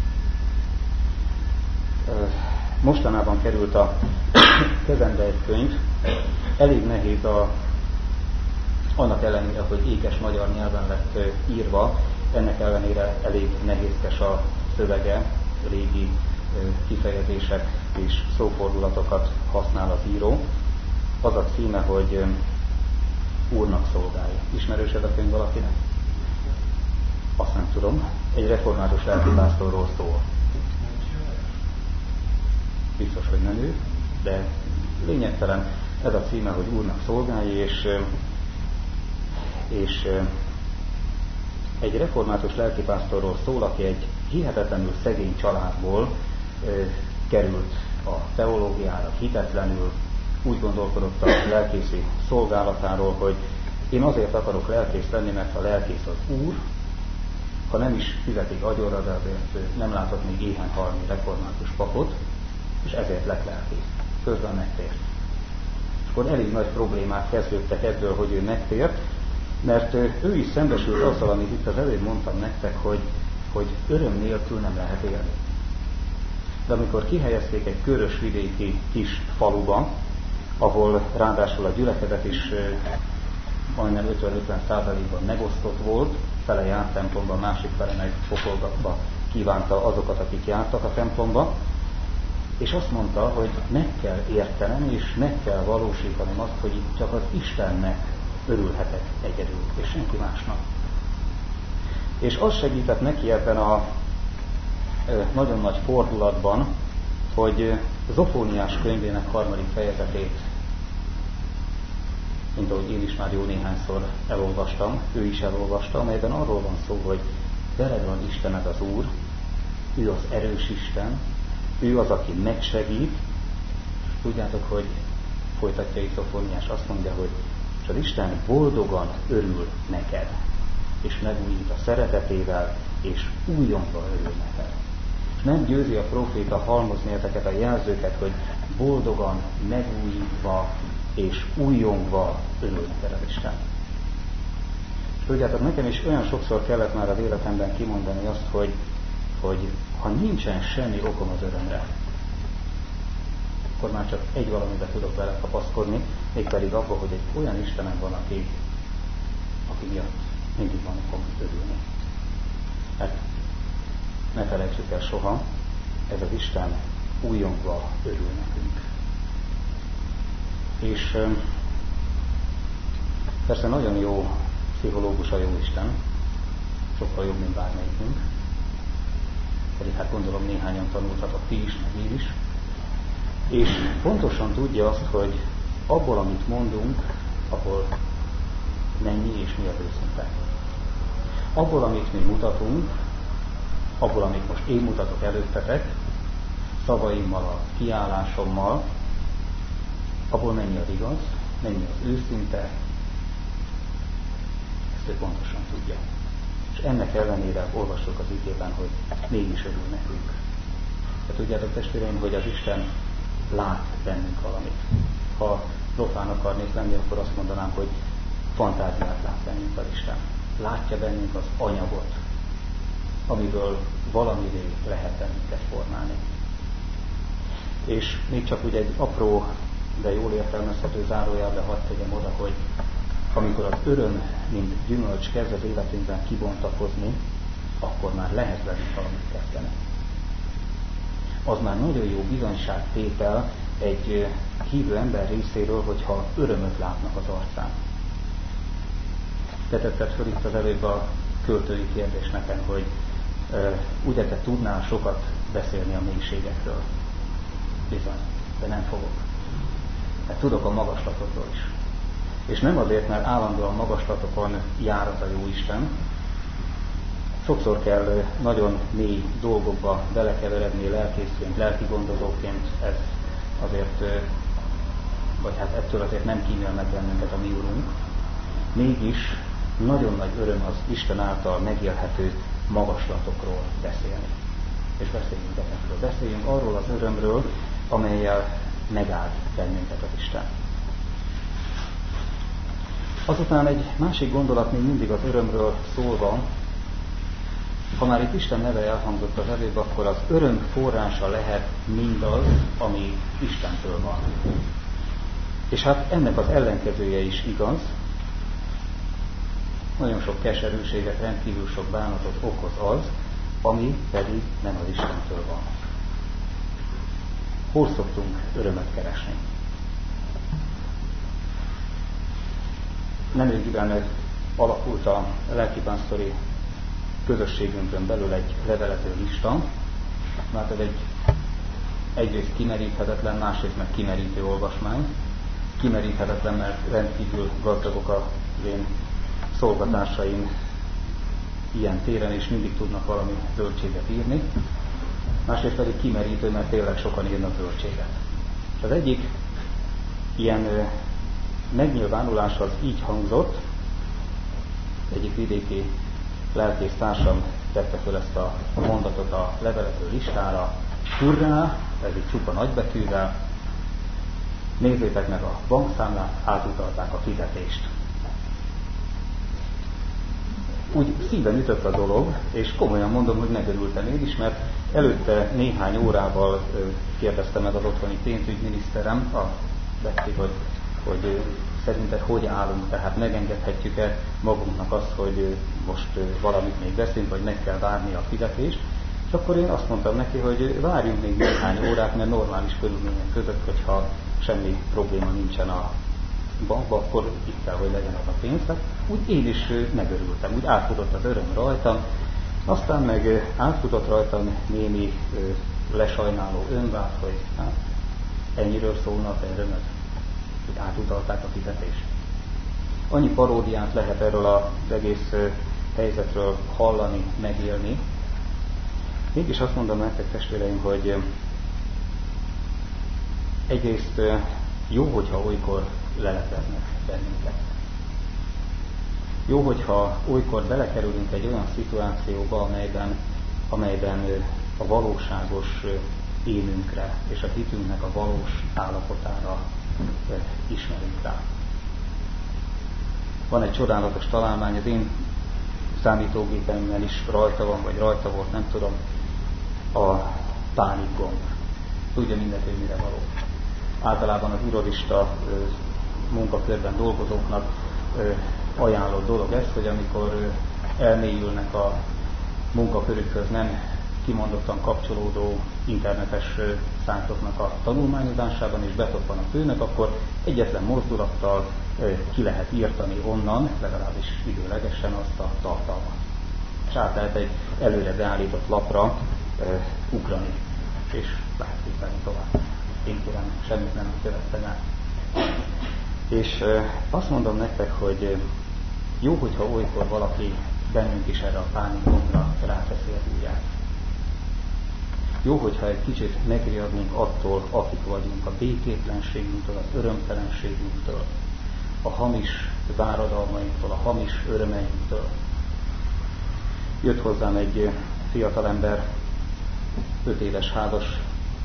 Mostanában került a kezembe egy könyv, elég nehéz a, annak ellenére, hogy ékes magyar nyelven lett írva, ennek ellenére elég nehézkes a szövege, régi kifejezések és szófordulatokat használ az író. Az a címe, hogy Úrnak szolgálja. Ismerős ez a könyv valakinek? Azt nem tudom. Egy református lelkipásztorról szól. Biztos, hogy nem ő, de Lényegtelen, ez a címe, hogy Úrnak szolgálj, és, és egy református lelkipásztorról szól, aki egy hihetetlenül szegény családból e, került a teológiára hitetlenül, úgy gondolkodott a lelkészi szolgálatáról, hogy én azért akarok lelkész lenni, mert a lelkész az Úr, ha nem is fizetik agyonra, de azért nem látott még éhen halni református papot, és ezért lett lelkész. Közben megtért. És akkor elég nagy problémák kezdődtek ebből, hogy ő megtért, mert ő is szembesült azzal, amit itt az előbb mondtam nektek, hogy, hogy öröm nélkül nem lehet élni. De amikor kihelyezték egy körösvidéki kis faluba, ahol ráadásul a gyülekezet is majdnem ötven-ötven százalékban megosztott volt, fele járt templomba, másik fele meg pokolgatva kívánta azokat, akik jártak a templomba, és azt mondta, hogy meg kell értenem, és meg kell valósítanom azt, hogy itt csak az Istennek örülhetek egyedül, és senki másnak. És az segített neki ebben a nagyon nagy fordulatban, hogy Zofóniás könyvének harmadik fejezetét, mint ahogy én is már jó néhányszor elolvastam, ő is elolvasta, amelyben arról van szó, hogy veled van Istened az Úr, ő az erős Isten, ő az, aki megsegít. Tudjátok, hogy folytatja itt Zofóniás, azt mondja, hogy és az Isten boldogan örül neked, és megújít a szeretetével, és újongva örül neked. És nem győzi a próféta halmozni ezeket a jelzőket, hogy boldogan, megújítva, és újongva örül neked az Isten. És tudjátok, nekem is olyan sokszor kellett már az életemben kimondani azt, hogy, hogy ha nincsen semmi okom az örömre, akkor már csak egy valamibe tudok vele kapaszkodni, mégpedig abban, hogy egy olyan Istenem van, aki, aki miatt mindig van okom örülni. Mert ne felejtsük el soha, ez az Isten újongva örül nekünk. És persze nagyon jó pszichológus a jó Isten, sokkal jobb, mint bármelyikünk, pedig hát gondolom néhányan tanultatok ti is, meg én is, és pontosan tudja azt, hogy abból, amit mondunk, abból mennyi és mi az őszinte. Abból, amit mi mutatunk, abból, amit most én mutatok előttetek, szavaimmal, a kiállásommal, abból mennyi az igaz, mennyi az őszinte, ezt ő pontosan tudja. És ennek ellenére olvassuk az igében, hogy mégis örül nekünk. De tudjátok, testvéreim, hogy az Isten lát bennünk valamit. Ha profán akarnék lenni, akkor azt mondanám, hogy fantáziát lát bennünk az Isten. Látja bennünk az anyagot, amiből valamire lehet bennünket formálni. És még csak úgy egy apró, de jól értelmezhető zárójelbe hadd tegyem oda, hogy amikor az öröm, mint gyümölcs kezd az életünkben kibontakozni, akkor már lehet velünk valamit kezdeni. Az már nagyon jó bizonyságtétel egy hívő ember részéről, hogyha örömöt látnak az arcán. Te tetted föl itt az előbb a költői kérdés nekem, hogy e, ugye te tudnál sokat beszélni a mélységekről. Bizony, de nem fogok. Mert tudok a magaslatokról is. És nem azért, mert állandóan magaslatokon járat a jó Isten. Sokszor kell nagyon mély dolgokba belekeveredni lelkészként, lelki gondozóként, ez azért, vagy hát ettől azért nem kímél meg bennünket a mi Urunk. Mégis nagyon nagy öröm az Isten által megélhető magaslatokról beszélni. És beszéljünk ezekről. Beszéljünk arról az örömről, amellyel megáld bennünket az Isten. Azután egy másik gondolat még mindig az örömről szólva, ha már itt Isten neve elhangzott az előbb, akkor az öröm forrása lehet mindaz, ami Istentől van. És hát ennek az ellenkezője is igaz. Nagyon sok keserűséget, rendkívül sok bánatot okoz az, ami pedig nem az Istentől van. Hol szoktunk örömöt keresni? Nemrégiben alakult a lelkipásztori közösségünkön belül egy levelető lista, mert ez egy egyrészt kimeríthetetlen, másrészt meg kimerítő olvasmány. Kimeríthetetlen, mert rendkívül gazdagok az én szolgatársaim ilyen téren, és mindig tudnak valami zöldséget írni. Másrészt pedig kimerítő, mert tényleg sokan írnak zöldséget. És az egyik ilyen ö, megnyilvánulás az így hangzott, egyik vidéki lelkész társam tette föl ezt a mondatot a levelető listára: hurrá, ez így csupa nagybetűvel, nézzétek meg a bankszámlát, átutalták a fizetést. Úgy szíven ütött a dolog, és komolyan mondom, hogy megörültem én is, mert előtte néhány órával kérdeztem meg az otthoni pénzügyminiszterem, a Betty, hogy, hogy szerinted hogy állunk, tehát megengedhetjük-e magunknak azt, hogy most valamit még veszünk, vagy meg kell várni a fizetést. És akkor én azt mondtam neki, hogy várjunk még néhány órát, mert normális körülmények között, hogyha semmi probléma nincsen a bankban, akkor itt kell, hogy legyen az a pénz. Úgy én is megörültem, úgy átfutott az öröm rajtam, aztán meg átfutott rajtam némi lesajnáló önvád, hogy hát, ennyiről szólna a örömöd, hogy átutalták a fizetést. Annyi paródiát lehet erről az egész helyzetről hallani, megélni. Mégis azt mondom nektek, testvéreim, hogy egyrészt jó, hogyha olykor lelepeznek bennünket. Jó, hogyha olykor belekerülünk egy olyan szituációba, amelyben, amelyben a valóságos énünkre és a hitünknek a valós állapotára ismerünk rá. Van egy csodálatos találmány, az én számítógépemmel is rajta van, vagy rajta volt, nem tudom, a pánikgomb. Tudja mindenki, hogy mire való. Általában az irodista munkakörben dolgozóknak ajánlott dolog ez, hogy amikor elmélyülnek a munkakörükhöz nem kimondottan kapcsolódó internetes szájtoknak a tanulmányozásában, és betoppan a főnek, akkor egyetlen mozdulattal ki lehet írtani onnan, legalábbis időlegesen azt a tartalmat. És át lehet egy előre beállított lapra uh, ugrani, és lehet tisztelni tovább. Én kérem, semmit nem követtem el. És uh, azt mondom nektek, hogy jó, hogyha olykor valaki bennünk is erre a pánikgombra ráteszi az ujját. Jó, hogyha egy kicsit megriadunk attól, akik vagyunk, a békétlenségünktől, az örömtelenségünktől, a hamis váradalmainktól, a hamis örömeinktől. Jött hozzám egy fiatalember, öt éves házasság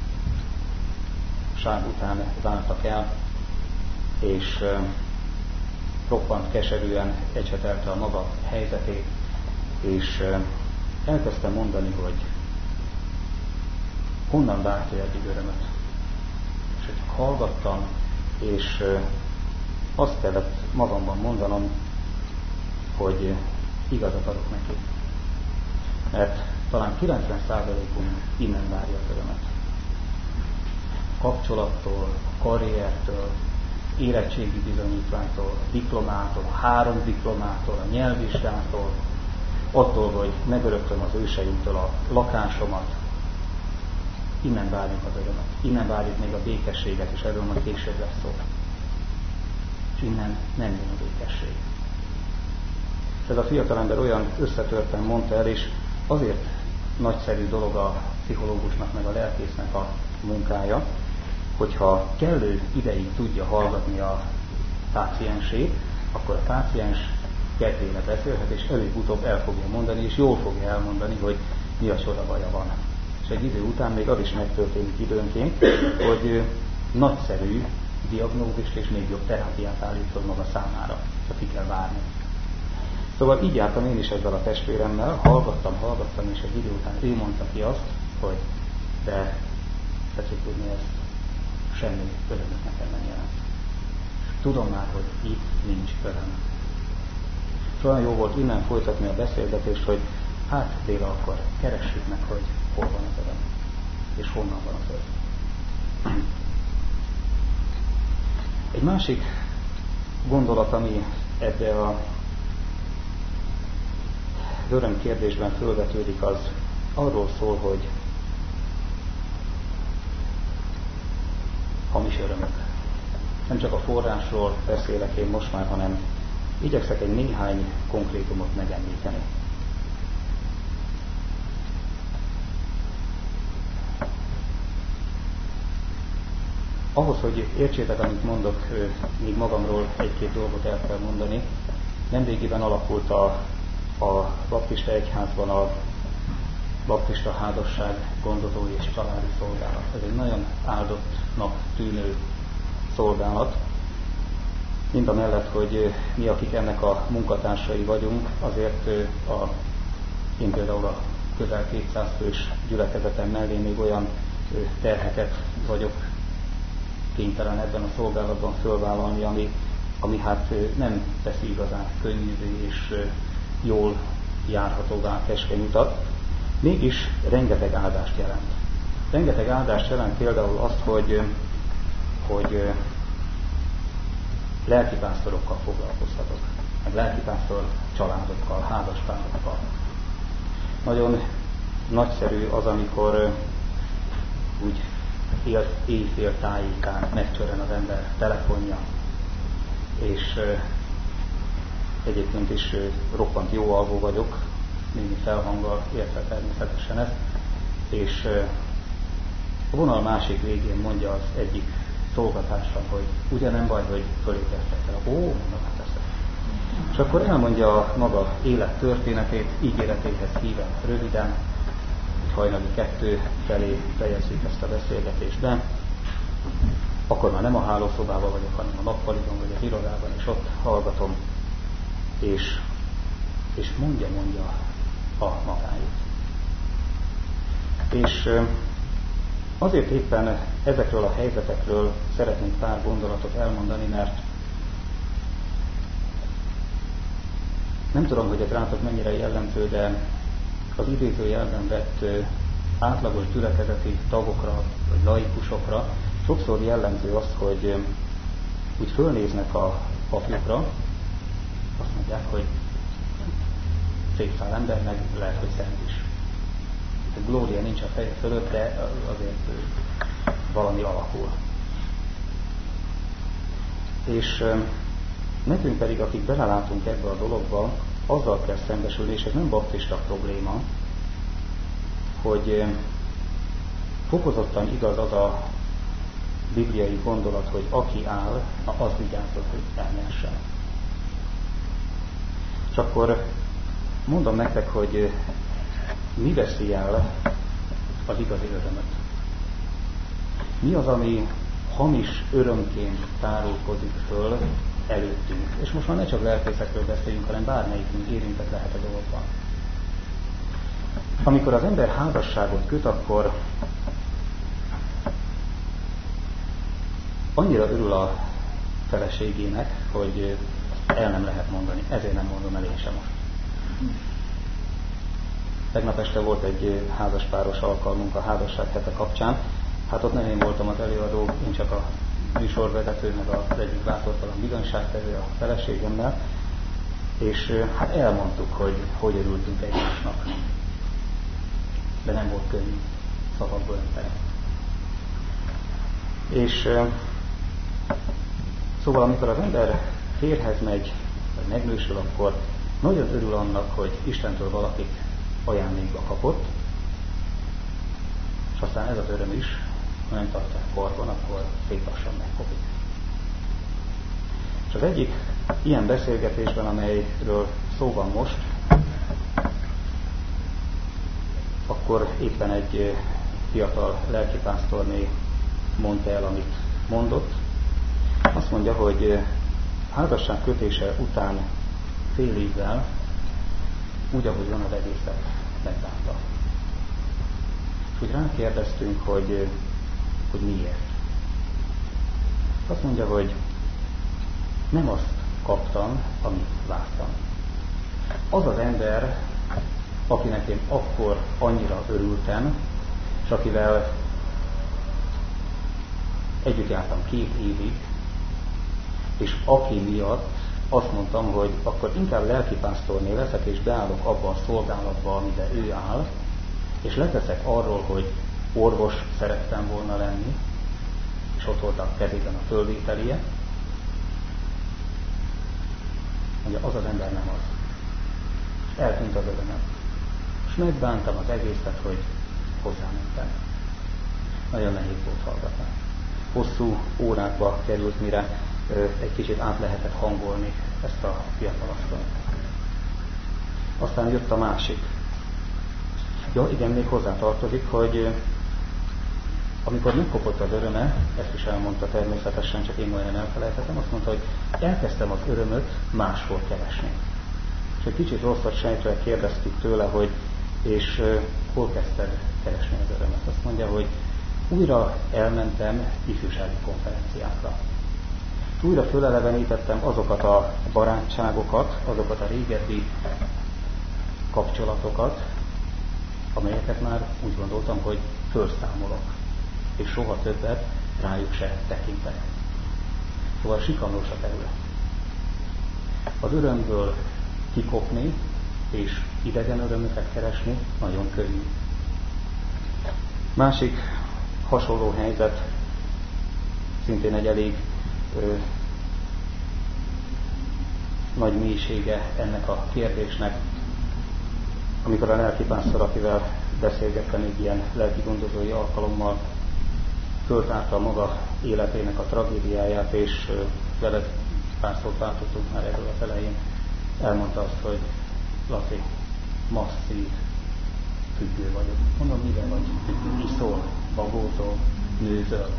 után váltak el, és roppant keserűen ecsetelte a maga helyzetét, és elkezdtem mondani, hogy honnan várt ő eddig örömöt. És hogy hallgattam, és azt kellett magamban mondanom, hogy igazat adok neki. Mert talán kilencven százalékunk innen várja az örömet. Kapcsolattól, karriertől, érettségi bizonyítványtól, diplomától, a három diplomától, a nyelvvizsgától, attól, hogy megöröktöm az őseinktől a lakásomat. Innen várjuk az örömet. Innen várjuk még a békességet, és erről majd később lesz szó. És innen nem jön a békesség. Ez a fiatalember olyan összetörten mondta el, és azért nagyszerű dolog a pszichológusnak, meg a lelkésznek a munkája, hogyha kellő ideig tudja hallgatni a páciensét, akkor a páciens kedvére beszélhet, és előbb-utóbb el fogja mondani, és jól fogja elmondani, hogy mi a csoda baja van. És egy idő után még az is megtörténik időnként, hogy nagyszerű diagnózist és még jobb terápiát állít fel maga számára, csak ki kell várni. Szóval így jártam én is ezzel a testvéremmel, hallgattam, hallgattam, és egy idő után ő mondta ki azt, hogy de tetszik tudni, ez semmi örömöt nekem nem jelent. Tudom már, hogy itt nincs öröm. És olyan jó volt innen folytatni a beszélgetést, hogy hát Béla, akkor keressük meg, hogy hol van az öröm, és honnan van az öröm. Egy másik gondolat, ami ebbe a öröm kérdésben fölvetődik, az arról szól, hogy hamis örömök. Nem csak a forrásról beszélek én most már, hanem igyekszek egy néhány konkrétumot megemlíteni. Ahhoz, hogy értsétek, amit mondok, még magamról egy-két dolgot el kell mondani. Nemrégiben alakult a, a baptista egyházban a baptista házasság gondozó és családi szolgálat. Ez egy nagyon áldottnak tűnő szolgálat. Mind a mellett, hogy mi, akik ennek a munkatársai vagyunk, azért a, én például a közel kétszáz fős gyülekezetem mellé még olyan terheket vagyok kénytelen ebben a szolgálatban fölvállalni, ami, ami hát nem teszi igazán könnyűvé és jól járhatóvá keskeny utat. Mégis rengeteg áldást jelent. Rengeteg áldást jelent például azt, hogy, hogy lelkipásztorokkal foglalkozhatok, meg lelkipásztor családokkal, házaspárokkal. Nagyon nagyszerű az, amikor úgy él, éjfél tájékán megcsörren az ember telefonja, és egyébként is roppant jó alvó vagyok, némi felhanggal értve természetesen ezt, és a vonal másik végén mondja az egyik szolgatársam, hogy ugye nem baj, hogy fölébresztek el. Ó, mondom, hát teszek. És akkor elmondja a maga élet történetét, ígéretéhez híven röviden, hogy hajnali kettő felé fejezzük ezt a beszélgetést be. Akkor már nem a hálószobában vagyok, hanem a nappaliban vagy az irodában, és ott hallgatom, és, és mondja, mondja a magáit. És azért éppen ezekről a helyzetekről szeretnék pár gondolatot elmondani, mert nem tudom, hogy ez rátok mennyire jellemző, de az idézőjelben vett átlagos gyülekezeti tagokra, vagy laikusokra sokszor jellemző az, hogy úgy fölnéznek a papjukra, azt mondják, hogy szép szál ember, meg lehet, hogy szent is. A glória nincs a feje fölött, de azért valami alakul. És nekünk pedig, akik belelátunk ebbe a dologba, azzal kell szembesülni, és ez nem baptista probléma, hogy fokozottan igaz az a bibliai gondolat, hogy aki áll, az vigyázzon, hogy elnyessen. És akkor mondom nektek, hogy mi veszi el az igazi örömöt. Mi az, ami hamis örömként tárulkozik föl előttünk. És most már ne csak lelkészekről beszéljünk, hanem bármelyikünk érintett lehet a dologban. Amikor az ember házasságot köt, akkor annyira örül a feleségének, hogy el nem lehet mondani. Ezért nem mondom el én sem most. Tegnap este volt egy házaspáros alkalmunk a házasság hete kapcsán. Hát ott nem én voltam az előadó, én csak a műsorvezető, meg az egyik bátortalan bizonyságtevő a feleségemmel, és hát elmondtuk, hogy hogy örültünk egymásnak. De nem volt könnyű szavakból önteni. És szóval amikor az ember férhez megy, vagy megnősül, akkor nagyon örül annak, hogy Istentől valakit ajándékba kapott, és aztán ez az öröm is, ha nem tartják korban, akkor szép lassan megkopik. És az egyik ilyen beszélgetésben, amelyről szó van most, akkor éppen egy fiatal lelkipásztorné mondta el, amit mondott. Azt mondja, hogy házasság kötése után fél évvel úgy, ahogy van, az egészet megbánta. És úgy rákérdeztünk, hogy, hogy miért. Azt mondja, hogy nem azt kaptam, amit vártam. Az az ember, akinek én akkor annyira örültem, és akivel együtt jártam két évig, és aki miatt azt mondtam, hogy akkor inkább lelkipásztorné leszek, és beállok abba a szolgálatba, amiben ő áll, és leteszek arról, hogy orvos szerettem volna lenni, és ott volt a kezében a fölvételie. Mondja, az az ember nem az. És eltűnt az örömem. És megbántam az egészet, hogy hozzámentem. Nagyon nehéz volt hallgatni. Hosszú órákba került, mire ö, egy kicsit át lehetett hangolni ezt a fiatalasszonyt. Aztán jött a másik. Ja, igen, még hozzá tartozik, hogy ö, amikor megkopott az öröme, ezt is elmondta természetesen, csak én majdnem elfelejtettem, azt mondta, hogy elkezdtem az örömöt máshol keresni. És egy kicsit rosszat sejtve kérdeztük tőle, hogy és uh, hol kezdted keresni az örömet. Azt mondja, hogy újra elmentem ifjúsági konferenciákra. Újra fölelevenítettem azokat a barátságokat, azokat a régebbi kapcsolatokat, amelyeket már úgy gondoltam, hogy felszámolok, és soha többet rájuk se tekintek. Szóval sikamlós a terület. Az örömből kikopni, és idegen örömöket keresni nagyon könnyű. Másik hasonló helyzet, szintén egy elég ö, nagy mélysége ennek a kérdésnek, amikor a lelkipásztor, akivel beszélgettem egy ilyen lelki gondozói alkalommal, föltárta a maga életének a tragédiáját, és ö, veled pár szót váltottunk már erről az elején, elmondta azt, hogy Laci, masszív függő vagyok. Mondom, mivel vagy függő? Iszol, bagózol, nőzöl.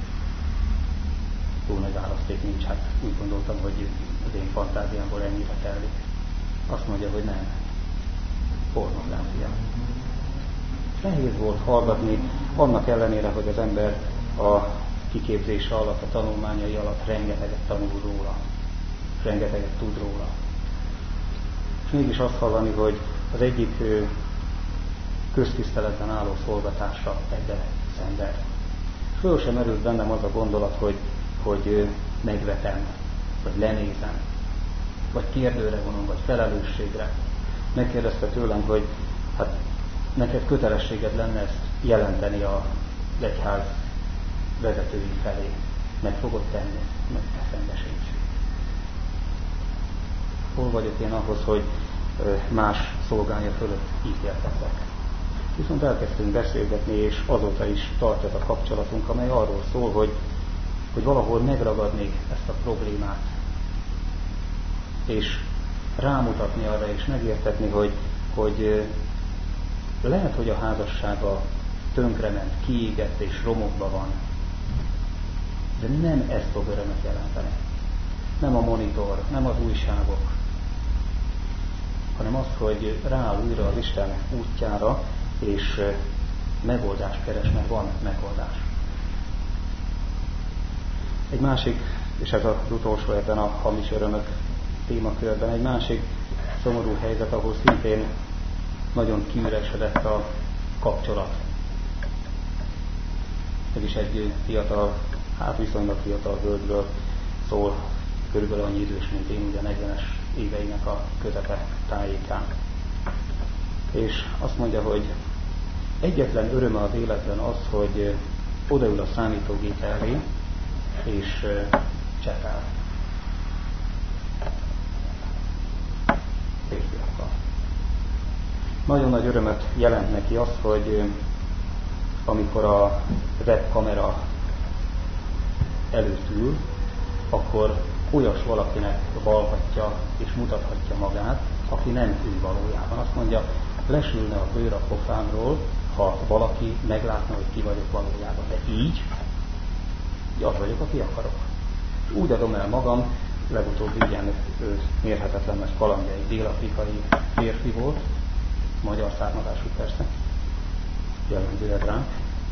Túl nagy választék nincs, hát úgy gondoltam, hogy az én fantáziámból ennyire telik. Azt mondja, hogy nem. Pornográfia. Nehéz volt hallgatni, annak ellenére, hogy az ember a kiképzése alatt, a tanulmányai alatt rengeteget tanul róla, rengeteget tud róla. És mégis azt hallani, hogy az egyik köztiszteletben álló szolgatásra ebbe szenved. Föl sem merült bennem az a gondolat, hogy, hogy megvetem, vagy lenézem, vagy kérdőre vonom, vagy felelősségre. Megkérdezte tőlem, hogy hát neked kötelességed lenne ezt jelenteni a egyház vezetői felé. Meg fogod tenni, meg eszembe sincs. Hol vagyok én ahhoz, hogy más szolgálja fölött ítéltetek. Viszont elkezdtünk beszélgetni, és azóta is tart ez a kapcsolatunk, amely arról szól, hogy, hogy valahol megragadni ezt a problémát, és rámutatni arra, és megértetni, hogy, hogy lehet, hogy a házassága tönkrement, kiégett és romokba van, de nem ez fog örömet jelenteni. Nem a monitor, nem az újságok, hanem az, hogy rááll újra az Isten útjára, és megoldást keres, mert van megoldás. Egy másik, és ez az utolsó ebben a hamis örömök témakörben, egy másik szomorú helyzet, ahol szintén nagyon kiüresedett a kapcsolat. Ez is egy fiatal, hát viszonylag fiatal hölgyről szól, körülbelül annyi idős, mint én, ugye negyvenes éveinek a közepe tájékán. És azt mondja, hogy egyetlen öröme az életben az, hogy odaül a számítógép elé, és csetel. Férfiakkal. Nagyon nagy örömet jelent neki az, hogy amikor a webkamera előtt ül, akkor olyas valakinek valhatja és mutathatja magát, aki nem ő valójában. Azt mondja, lesülne a bőr a pofámról, ha valaki meglátna, hogy ki vagyok valójában. De így, az vagyok, aki akarok. És úgy adom el magam, legutóbb ilyen mérhetetlen nagy kalandja, egy dél-afrikai férfi volt, magyar származású persze, jellemzőleg ránk.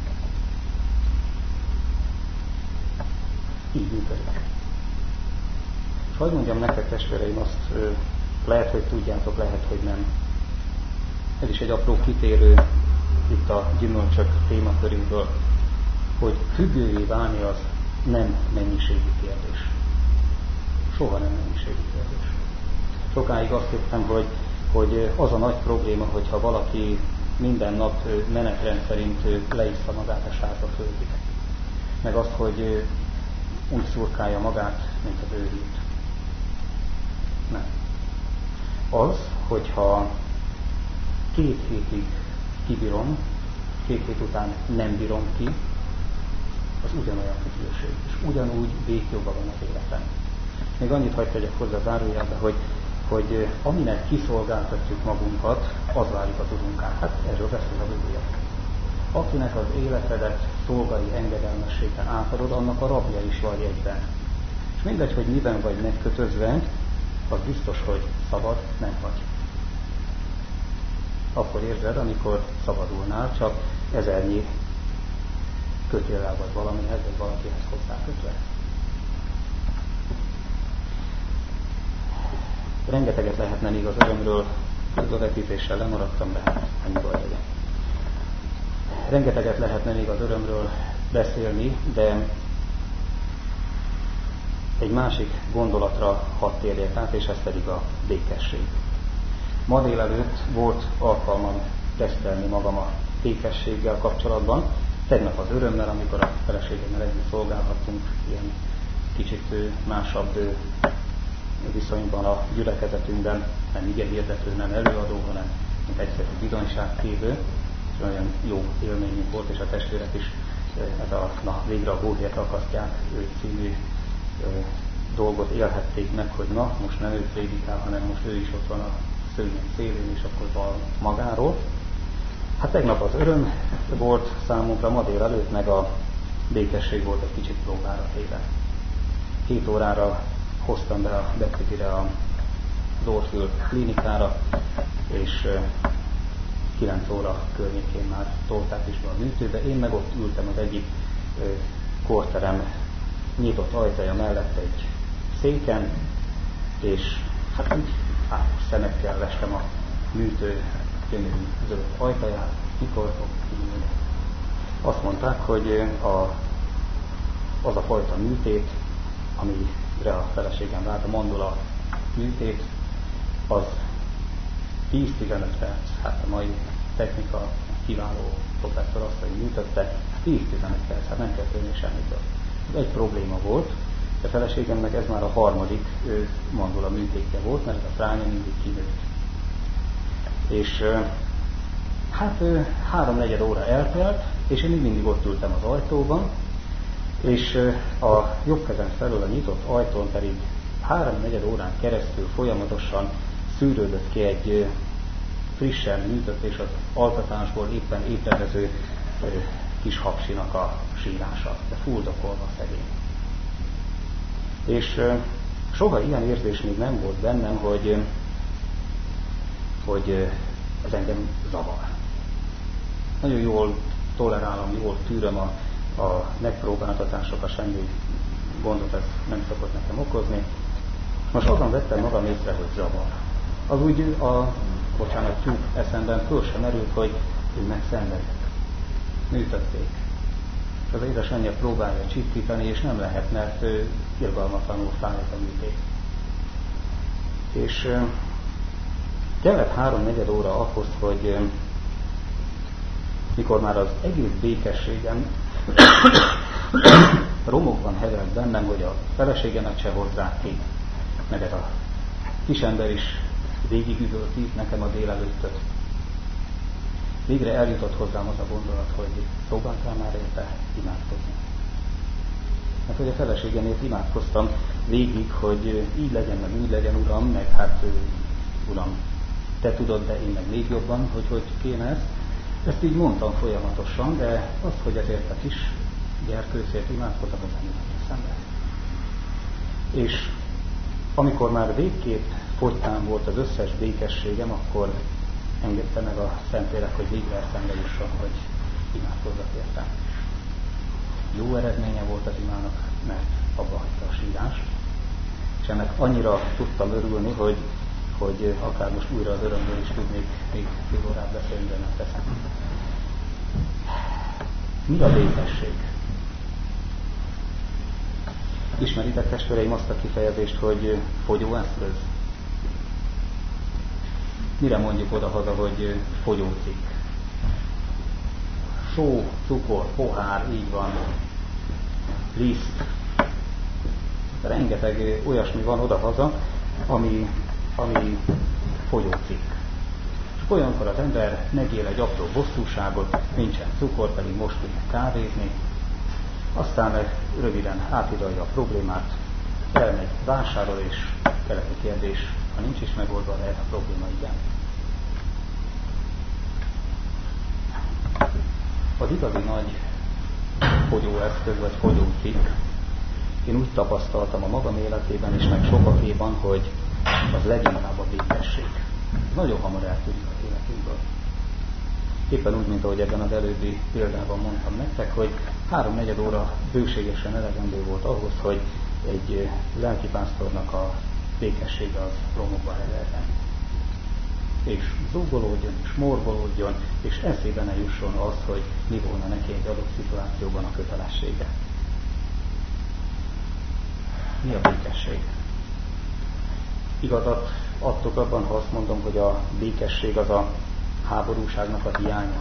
Így működik. És hogy mondjam nektek, testvéreim, azt lehet, hogy tudjátok, lehet, hogy nem. Ez is egy apró kitérő itt a gyümölcsök témakörünkből, hogy függővé válni az nem mennyiségi kérdés. Soha nem mennyiségi kérdés. Sokáig azt hittem, hogy, hogy az a nagy probléma, hogyha valaki minden nap menetrend szerint leissza magát a sárga földig. meg azt, hogy úgy szurkálja magát, mint az őrült. Nem. Az, hogyha két hétig kibírom, két hét után nem bírom ki, az ugyanolyan függőség, és ugyanúgy végjoga van az életem. Még annyit hadd tegyek hozzá zárójelbe, hogy, hogy aminek kiszolgáltatjuk magunkat, az várjuk az urunkát. Hát erről beszél a Biblia. Akinek az életedet szolgai engedelmességgel átadod, annak a rabja is vagy egyben. És mindegy, hogy miben vagy megkötözve, az biztos, hogy szabad nem vagy. Akkor érzed, amikor szabadulnál, csak ezernyi kötéllel vagy valamihez, vagy valakihez hozzákötve. Rengeteget lehetne még az örömről, közvetítéssel lemaradtam, de hát ennyi baj legyen. Rengeteget lehetne még az örömről beszélni, de egy másik gondolatra hadd térjek át, és ez pedig a békesség. Ma délelőtt volt alkalmam tesztelni magam a békességgel kapcsolatban. Tegnap az örömmel, amikor a feleségemmel együtt szolgálhattunk ilyen kicsit másabb viszonyban a gyülekezetünkben, nem igehirdető, nem előadó, hanem mint egyszerű bizonyságtévő. Nagyon jó élményünk volt, és a testvérek is ez a na, végre a hóhért akasztják című dolgot élhették meg, hogy na, most nem ő prédikál, hanem most ő is ott van a szőnyeg szélén, és akkor val magáról. Hát tegnap az öröm volt számunkra, ma délelőtt meg a békesség volt egy kicsit próbára téve. Két órára hoztam be a Betritire a Dorfül klinikára, és kilenc óra környékén már tolták is be a műtőbe. Én meg ott ültem az egyik korterem nyitott ajtaja mellett egy széken, és hát úgy ápos szemekkel lestem a műtő gyönyörű zöld ajtaját, mikor fog kinyílni. Azt mondták, hogy a, az a fajta műtét, amire a feleségem várt, a mandula műtét, az tíz-tizenöt perc, hát a mai technika kiváló professzor azt, hogy műtötte, tíz-tizenöt perc, hát nem kell tőni semmitől. Ez egy probléma volt, de a feleségemnek ez már a harmadik mandula műtétje volt, mert a fránya mindig kinőtt. És hát háromnegyed óra eltelt, és én még mindig ott ültem az ajtóban, és a jobb kezem felől a nyitott ajtón pedig háromnegyed órán keresztül folyamatosan szűrődött ki egy frissen műtött és az altatásból éppen ébredező kis hapsinak a sírása, de fuldokolva szegény. És soha ilyen érzés még nem volt bennem, hogy, hogy ez engem zavar. Nagyon jól tolerálom, jól tűröm a, a megpróbáltatásokat, semmi gondot ez nem szokott nekem okozni. Most azon vettem magam észre, hogy zavar. Az úgy a, bocsánat, tyúk eszemben föl sem merült, hogy ő megszenvedett. Műtötték. Az édesanyja próbálja csitítani, és nem lehet, mert irgalmatlanul fájt a műtét. És kellett háromnegyed óra ahhoz, hogy mikor már az egész békességem romokban hevert bennem, hogy a feleségemet se hozzák ki, meg ez a kisember is végigüvölti nekem a délelőttöt. Végre eljutott hozzám az a gondolat, hogy próbáltál már érte imádkozni. Mert hogy a feleségemért imádkoztam végig, hogy így legyen, meg úgy legyen, Uram, meg hát Uram, te tudod, de én meg még jobban, hogy hogy kéne ezt. Ezt így mondtam folyamatosan, de az, hogy ezért a kis gyerkőszért imádkoztam, az nem jutott eszembe. És amikor már végképp fogytán volt az összes békességem, akkor engedte meg a Szentlélek, hogy végre eszembe jusson, hogy imádkozzak értem. Jó eredménye volt az imának, mert abba hagyta a sírást, és ennek annyira tudtam örülni, hogy, hogy akár most újra az örömről is tudnék még fél órát beszélni, de nem teszem. Mi a békesség? Ismeritek, testvéreim, azt a kifejezést, hogy fogyóeszköz? Mire mondjuk oda-haza, hogy fogyócikk? Só, cukor, pohár, így van. liszt, rengeteg olyasmi van odahaza, ami, ami fogyócikk. És olyankor az ember megél egy apró bosszúságot, nincsen cukor, pedig most tudjuk kávézni, aztán röviden áthidalja a problémát, elmegy vásárol, és keleti kérdés, ha nincs is megoldva, lehet a probléma igen. Az igazi nagy fogyóeszköz vagy fogyócikk, én úgy tapasztaltam a magam életében és meg sokakéban, hogy az leginkább a békesség. Nagyon hamar eltűnik az életünkből. Éppen úgy, mint ahogy ebben az előbbi példában mondtam nektek, hogy háromnegyed óra bőségesen elegendő volt ahhoz, hogy egy lelkipásztornak a békessége az romokba heverjen. És zúgolódjon, és morgolódjon, és eszébe ne jusson az, hogy mi volna neki egy adott szituációban a kötelessége. Mi a békesség? Igazat adtok abban, ha azt mondom, hogy a békesség az a háborúságnak a hiánya.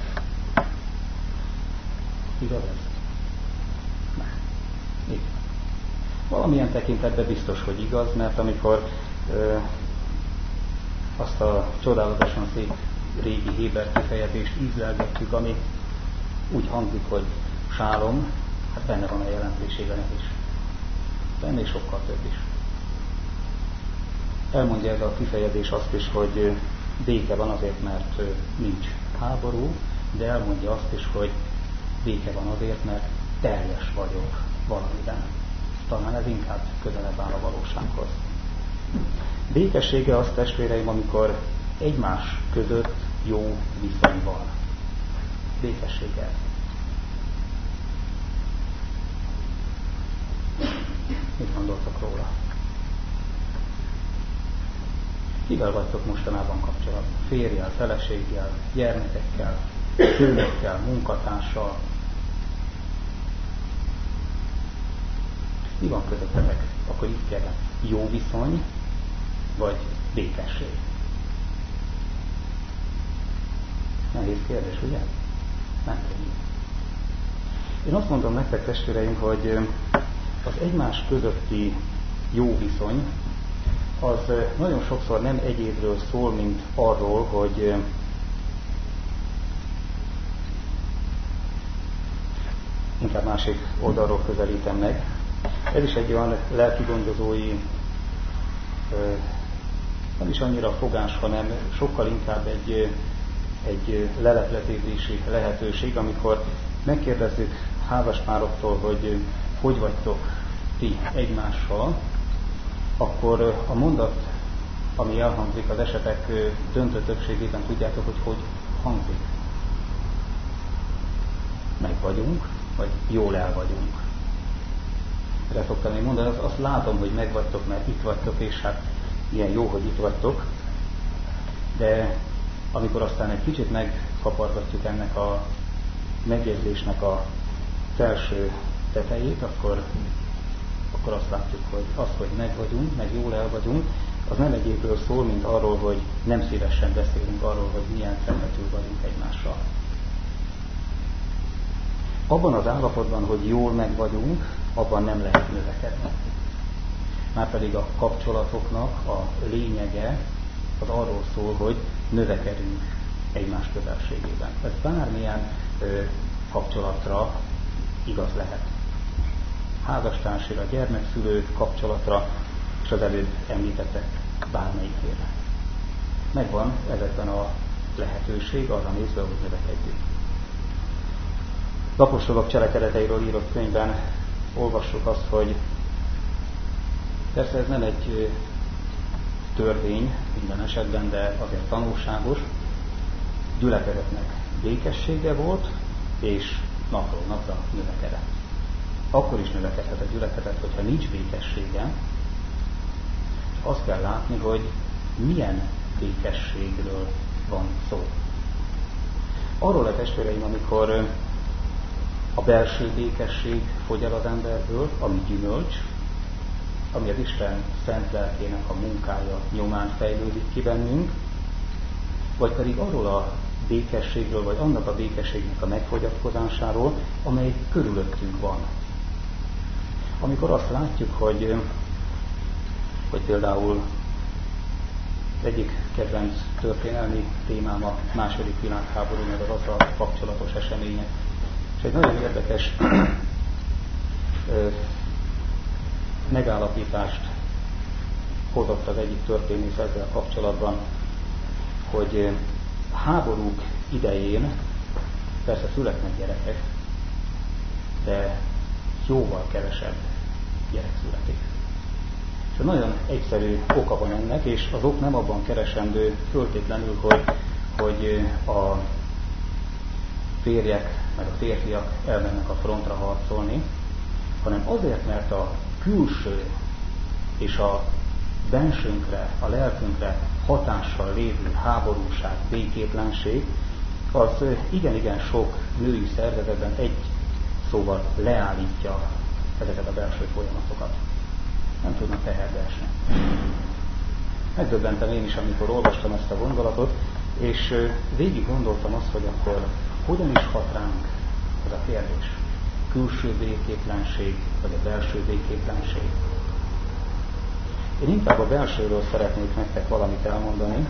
Igaz ez? Nem. Igen. Valamilyen tekintetben biztos, hogy igaz, mert amikor ö, azt a csodálatosan szép régi héber kifejezést ízlelgettük, ami úgy hangzik, hogy sálom, hát benne van a jelentésében ez is. De ennél sokkal több is. Elmondja ez a kifejezés azt is, hogy béke van azért, mert nincs háború, de elmondja azt is, hogy béke van azért, mert teljes vagyok valamiben. Talán ez inkább közelebb áll a valósághoz. Békessége az, testvéreim, amikor egymás között jó viszony van. Békessége. Mit gondoltok róla? Kivel vagytok mostanában kapcsolatban? Férjel, feleséggel, gyermekekkel, szülőkkel, munkatársal? Mi van közöttetek? Akkor itt kell jó viszony, vagy békesség? Nehéz kérdés, ugye? Nem könnyű. Én azt mondom nektek, testvéreim, hogy az egymás közötti jó viszony az nagyon sokszor nem egyébről szól, mint arról, hogy inkább másik oldalról közelítem meg. Ez is egy olyan lelkigondozói, nem is annyira fogás, hanem sokkal inkább egy, egy lelepletézési lehetőség, amikor megkérdezzük házaspároktól, hogy hogy vagytok ti egymással, akkor a mondat, ami elhangzik az esetek döntő többségében, tudjátok, hogy hogy hangzik. Meg vagyunk, vagy jól el vagyunk. Erre szoktam én mondani, azt, azt látom, hogy meg vagytok, mert itt vagytok, és hát ilyen jó, hogy itt vagytok. De amikor aztán egy kicsit megkapargatjuk ennek a megjegyzésnek a felső tetejét, akkor, akkor azt látjuk, hogy az, hogy meg vagyunk, meg jól el vagyunk, az nem egyébről szól, mint arról, hogy nem szívesen beszélünk arról, hogy milyen szembetűn vagyunk egymással. Abban az állapotban, hogy jól meg vagyunk, abban nem lehet növekedni. Márpedig a kapcsolatoknak a lényege az arról szól, hogy növekedünk egymás közelségében. Ez bármilyen ö, kapcsolatra igaz lehet. Házastársira, gyermekszülő kapcsolatra, és az előbb említettek bármelyikére. Megvan ezekben a lehetőség arra nézve, hogy növekedjünk. Apostolok cselekedeteiről írott könyvben olvassuk azt, hogy persze ez nem egy törvény minden esetben, de azért tanulságos, gyülekezetnek békessége volt, és napról napra növekedett. Akkor is növekedhet a gyülekezet, hogyha nincs békessége, csak azt kell látni, hogy milyen békességről van szó. Arról a testvéreim, amikor a belső békesség fogy el az emberből, ami gyümölcs, ami az Isten szent lelkének a munkája nyomán fejlődik ki bennünk, vagy pedig arról a békességről, vagy annak a békességnek a megfogyatkozásáról, amely körülöttünk van. amikor azt látjuk, hogy, hogy például az egyik kedvenc történelmi témám a második világháború, meg az azzal kapcsolatos események. És egy nagyon érdekes megállapítást hozott az egyik történész ezzel kapcsolatban, hogy a háborúk idején persze születnek gyerekek, de jóval kevesebb gyerek születik. És nagyon egyszerű oka van ennek, és az ok nem abban keresendő föltétlenül, hogy, hogy a férjek meg a férfiak elmennek a frontra harcolni, hanem azért, mert a külső és a bensőnkre, a lelkünkre hatással lévő háborúság, békétlenség, az igen-igen sok női szervezetben egy szóval leállítja ezeket a belső folyamatokat. Nem tudnak teherbe esni. Megdöbbentem én is, amikor olvastam ezt a gondolatot, és végig gondoltam azt, hogy akkor hogyan is hat ránk ez a kérdés. Külső békétlenség, vagy a belső békétlenség. Én inkább a belsőről szeretnék nektek valamit elmondani.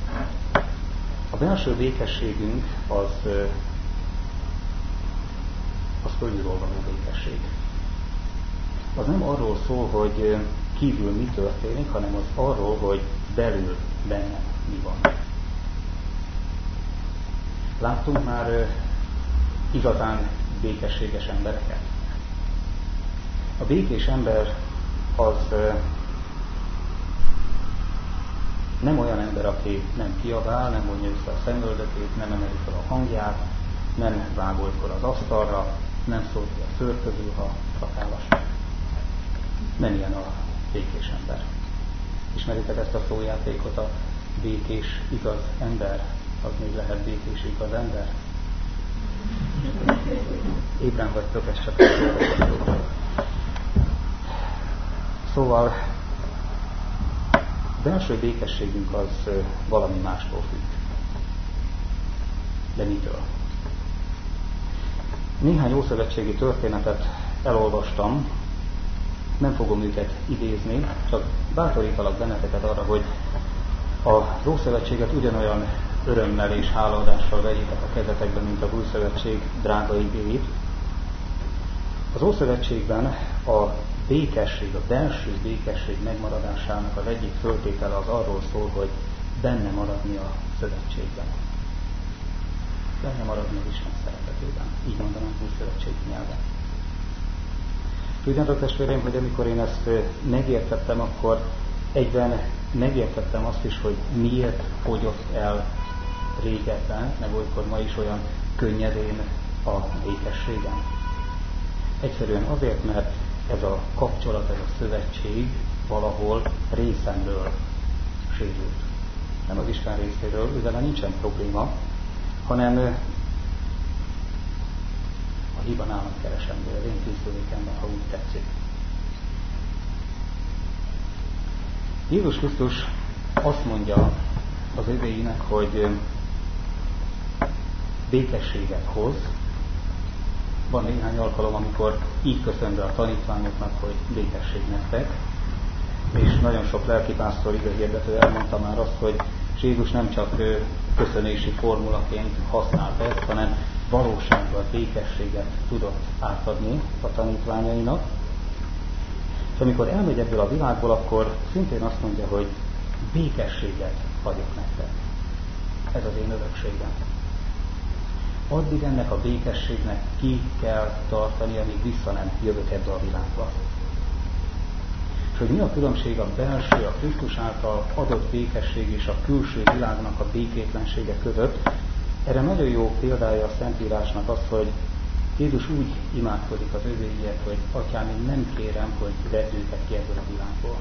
A belső békességünk az, az fölülről való békesség. Az nem arról szól, hogy kívül mi történik, hanem az arról, hogy belül benne mi van. Láttunk már igazán békességes embereket. A békés ember az nem olyan ember, aki nem kiabál, nem vonja össze a szemöldökét, nem emeli fel a hangját, nem vágolykor az asztalra, nem szól ki a szőr közül, ha szakállas. Nem ilyen a békés ember. Ismeritek ezt a szójátékot, a békés igaz ember? Az még lehet békés igaz ember? Ébren vagytok, ez csak a Szóval belső békességünk az valami mástól függ. De mitől? Néhány ószövetségi történetet elolvastam, nem fogom őket idézni, csak bátorítalak benneteket arra, hogy a Ószövetséget ugyanolyan örömmel és hálaadással vegyétek a kezetekben, mint a Újszövetség drága igéit. Az Ószövetségben a békesség, a belső békesség megmaradásának az egyik föltétele az arról szól, hogy benne maradni a szövetségben. Benne maradni az Isten szeretetében. Így mondanám Újszövetségi nyelven. Tudjátok, testvéreim, hogy amikor én ezt megértettem, akkor egyben megértettem azt is, hogy miért fogyott el régebben, meg olykor ma is olyan könnyedén a békességen. Egyszerűen azért, mert ez a kapcsolat, ez a szövetség valahol részemről sérült. Nem az Isten részéről, üzere nincsen probléma, hanem a hiba nálam keresendő, az én készülékemben, ha úgy tetszik. Jézus Krisztus azt mondja az övéinek, hogy békességet hoz. Van néhány alkalom, amikor így köszön be a tanítványoknak, hogy békesség nektek, és nagyon sok lelkipásztor időhirdető elmondta már azt, hogy Jézus nem csak köszönési formulaként használt ezt, hanem valóságban békességet tudott átadni a tanítványainak. És amikor elmegy ebből a világból, akkor szintén azt mondja, hogy békességet hagyok nektek. Ez az én örökségem. Addig ennek a békességnek ki kell tartani, amíg vissza nem jövök ebbe a világba. És hogy mi a különbség a belső, a Krisztus által adott békesség és a külső világnak a békétlensége között, erre nagyon jó példája a Szentírásnak az, hogy Jézus úgy imádkozik az övéiért, hogy Atyám, én nem kérem, hogy vedd őket ki ebből a világból.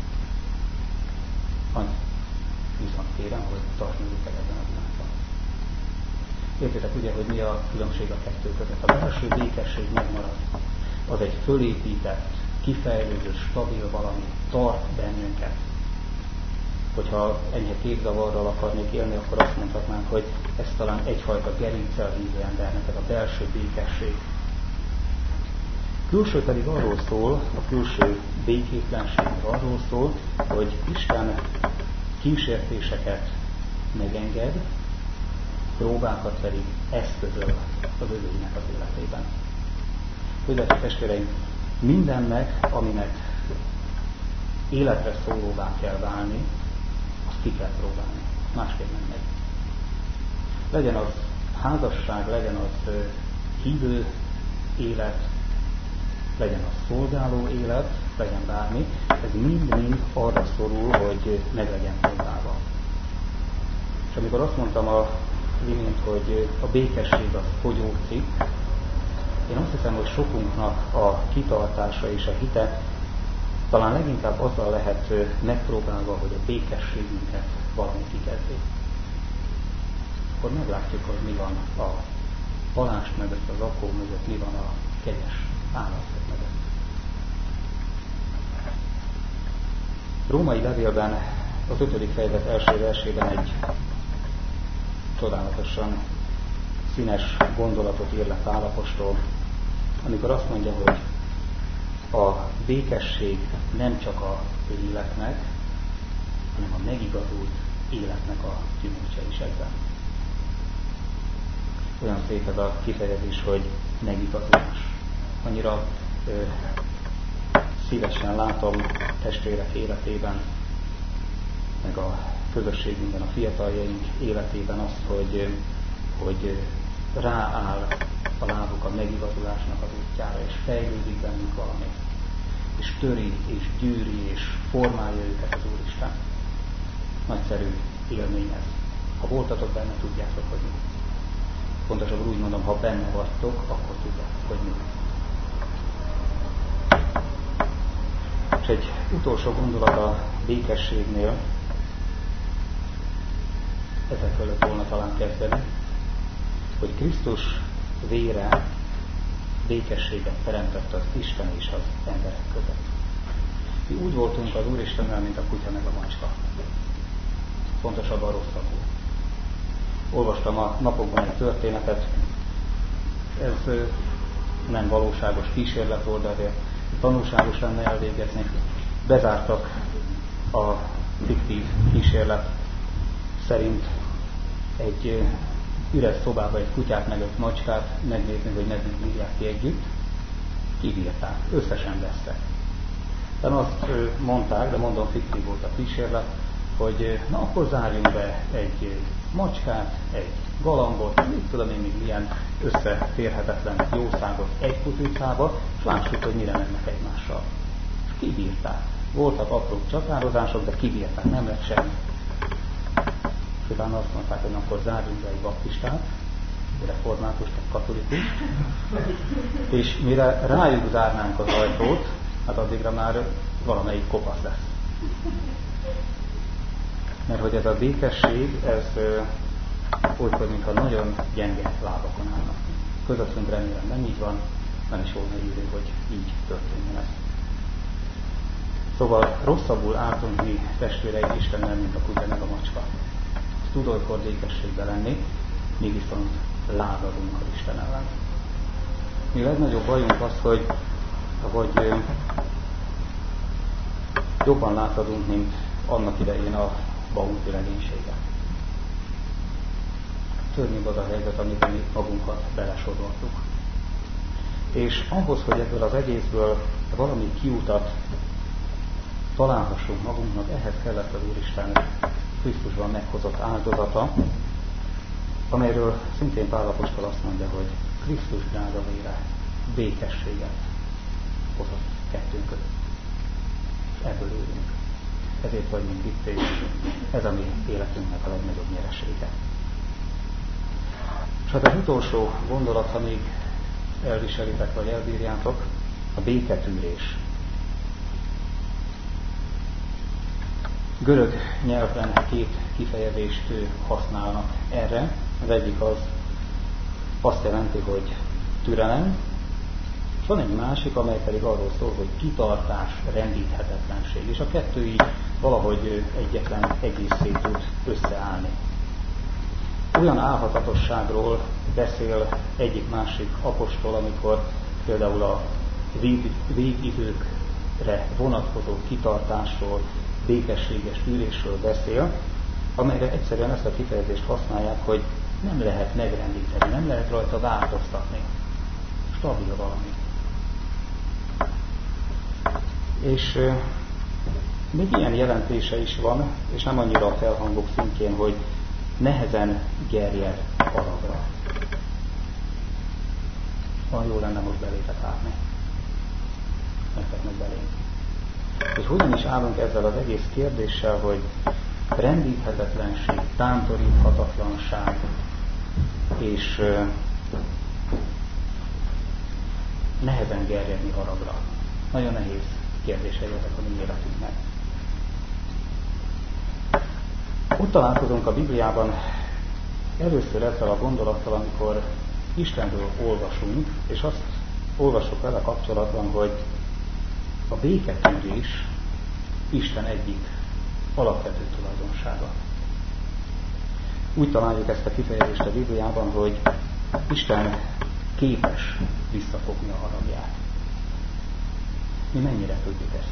Hanem viszont kérem, hogy tartsd meg őket ebben a világban. Értitek ugye, hogy mi a különbség a kettő között? A belső békesség megmarad. Az egy fölépített, kifejlődő, stabil valami, tart bennünket. Hogyha enyhe képzavarral akarnék élni, akkor azt mondhatnánk, hogy ez talán egyfajta gerincsel hívő embernek, ez a belső békesség. Külső pedig arról szól, a külső békétlenség arról szól, hogy Isten kísértéseket megenged, próbákat pedig eszközöl az övéinek az életében. Tudjátok, testvéreim, mindennek, aminek életre szólóvá kell válni, azt ki kell próbálni. Másképp nem megy. Legyen az házasság, legyen az hívő élet, legyen az szolgáló élet, legyen bármi, ez mind-mind arra szorul, hogy meg legyen próbálva. És amikor azt mondtam a imént, hogy a békesség az fogyócik, én azt hiszem, hogy sokunknak a kitartása és a hite talán leginkább azzal lehet megpróbálva, hogy a békességünket valami kikezdi. Akkor meglátjuk, hogy mi van a palást mögött, az akkó mögött, mi van a kegyes állatok mögött. Római levélben az ötödik fejezet első versében egy csodálatosan színes gondolatot ír le Pál apostol, amikor azt mondja, hogy a békesség nem csak a életnek, hanem a megigazult életnek a gyümölcse is ebben. Olyan szép ez a kifejezés, hogy megigazulás. Annyira ö, szívesen látom testvérek életében, meg a közösségünkben, a fiataljaink életében azt, hogy, hogy rááll a lábuk a megigazulásnak az útjára, és fejlődik bennük valami, és töri, és gyűri, és formálja őket az Úristen. Nagyszerű élmény ez. Ha voltatok benne, tudjátok, hogy mi. Pontosabban úgy mondom, ha benne vagytok, akkor tudjátok, hogy mi. És egy utolsó gondolat a békességnél, ezek fölött volna talán kezdeni, hogy Krisztus vére békességet teremtett az Isten és az emberek között. Mi úgy voltunk az Úristennel, mint a kutya meg a macska. Pontosabban rosszabbul. Olvastam a napokban egy történetet, ez nem valóságos kísérlet volt, de azért tanulságos lenne elvégezni. Bezártak a fiktív kísérlet szerint egy üres szobába egy kutyát meg egy macskát megnézni, hogy meddig bírják ki együtt. Kibírták, összesen vesztek. De azt mondták, de mondom, fiktív volt a kísérlet, hogy na akkor zárjunk be egy macskát, egy galambot, mit tudom én, még milyen összeférhetetlen jószágot egy kutyucába, és lássuk, hogy mire mennek egymással. És kibírták. Voltak apró csatározások, de kibírták, nem lett semmi. És utána azt mondták, hogy akkor zárjunk be egy baptistát, egy reformátust, egy katolikus, és mire rájuk zárnánk az ajtót, hát addigra már valamelyik kopasz lesz. Mert hogy ez a békesség, ez olykor, mintha nagyon gyenge lábakon állnak. Közöttünk remélem nem így van, nem is volna írő, hogy így történjen ez. Szóval rosszabbul álltunk mi testvéreink Istennel, mint a kutya meg a macska. Ez tud olykor békességbe lenni, mi viszont lázadunk az Isten ellen. Mi legnagyobb bajunk az, hogy, hogy jobban lázadunk, mint annak idején a Baunti legénysége. Törnyű az a helyzet, amiben mi magunkat belesodortuk. És ahhoz, hogy ebből az egészből valami kiutat találhassunk magunknak, ehhez kellett az Úristen Krisztusban meghozott áldozata, amelyről szintén Pál apostol azt mondja, hogy Krisztus drága vére békességet hozott kettőnk között. És ebből élünk. Ezért vagyunk itt, és ez a mi életünknek a legnagyobb nyeresége. És hát az utolsó gondolat, ha még elviselitek, vagy elbírjátok, a béketűrés. Görög nyelvben két kifejezést használnak erre. Az egyik az azt jelenti, hogy türelem, és van egy másik, amely pedig arról szól, hogy kitartás, rendíthetetlenség, és a kettő így valahogy egyetlen egészé tud összeállni. Olyan álhatatosságról beszél egyik-másik apostol, amikor például a vég, végidőkre vonatkozó kitartásról, békességes tűrésről beszél, amelyre egyszerűen ezt a kifejezést használják, hogy nem lehet megrendíteni, nem lehet rajta változtatni. Stabil valami. És euh, még ilyen jelentése is van, és nem annyira a felhangok szintjén, hogy nehezen gerjed haragra. Van jó lenne most belétek állni. Nektek meg belénk. És hogyan is állunk ezzel az egész kérdéssel, hogy rendíthetetlenség, tántoríthatatlanság és uh, nehezen gerjedni haragra. Nagyon nehéz kérdései ezek a mi életünknek. Ott találkozunk a Bibliában először ezzel a gondolattal, amikor Istenről olvasunk, és azt olvasok vele kapcsolatban, hogy a béketűrés Isten egyik alapvető tulajdonsága. Úgy találjuk ezt a kifejezést a Bibliában, hogy Isten képes visszafogni a haragját. Mi mennyire tudjuk ezt?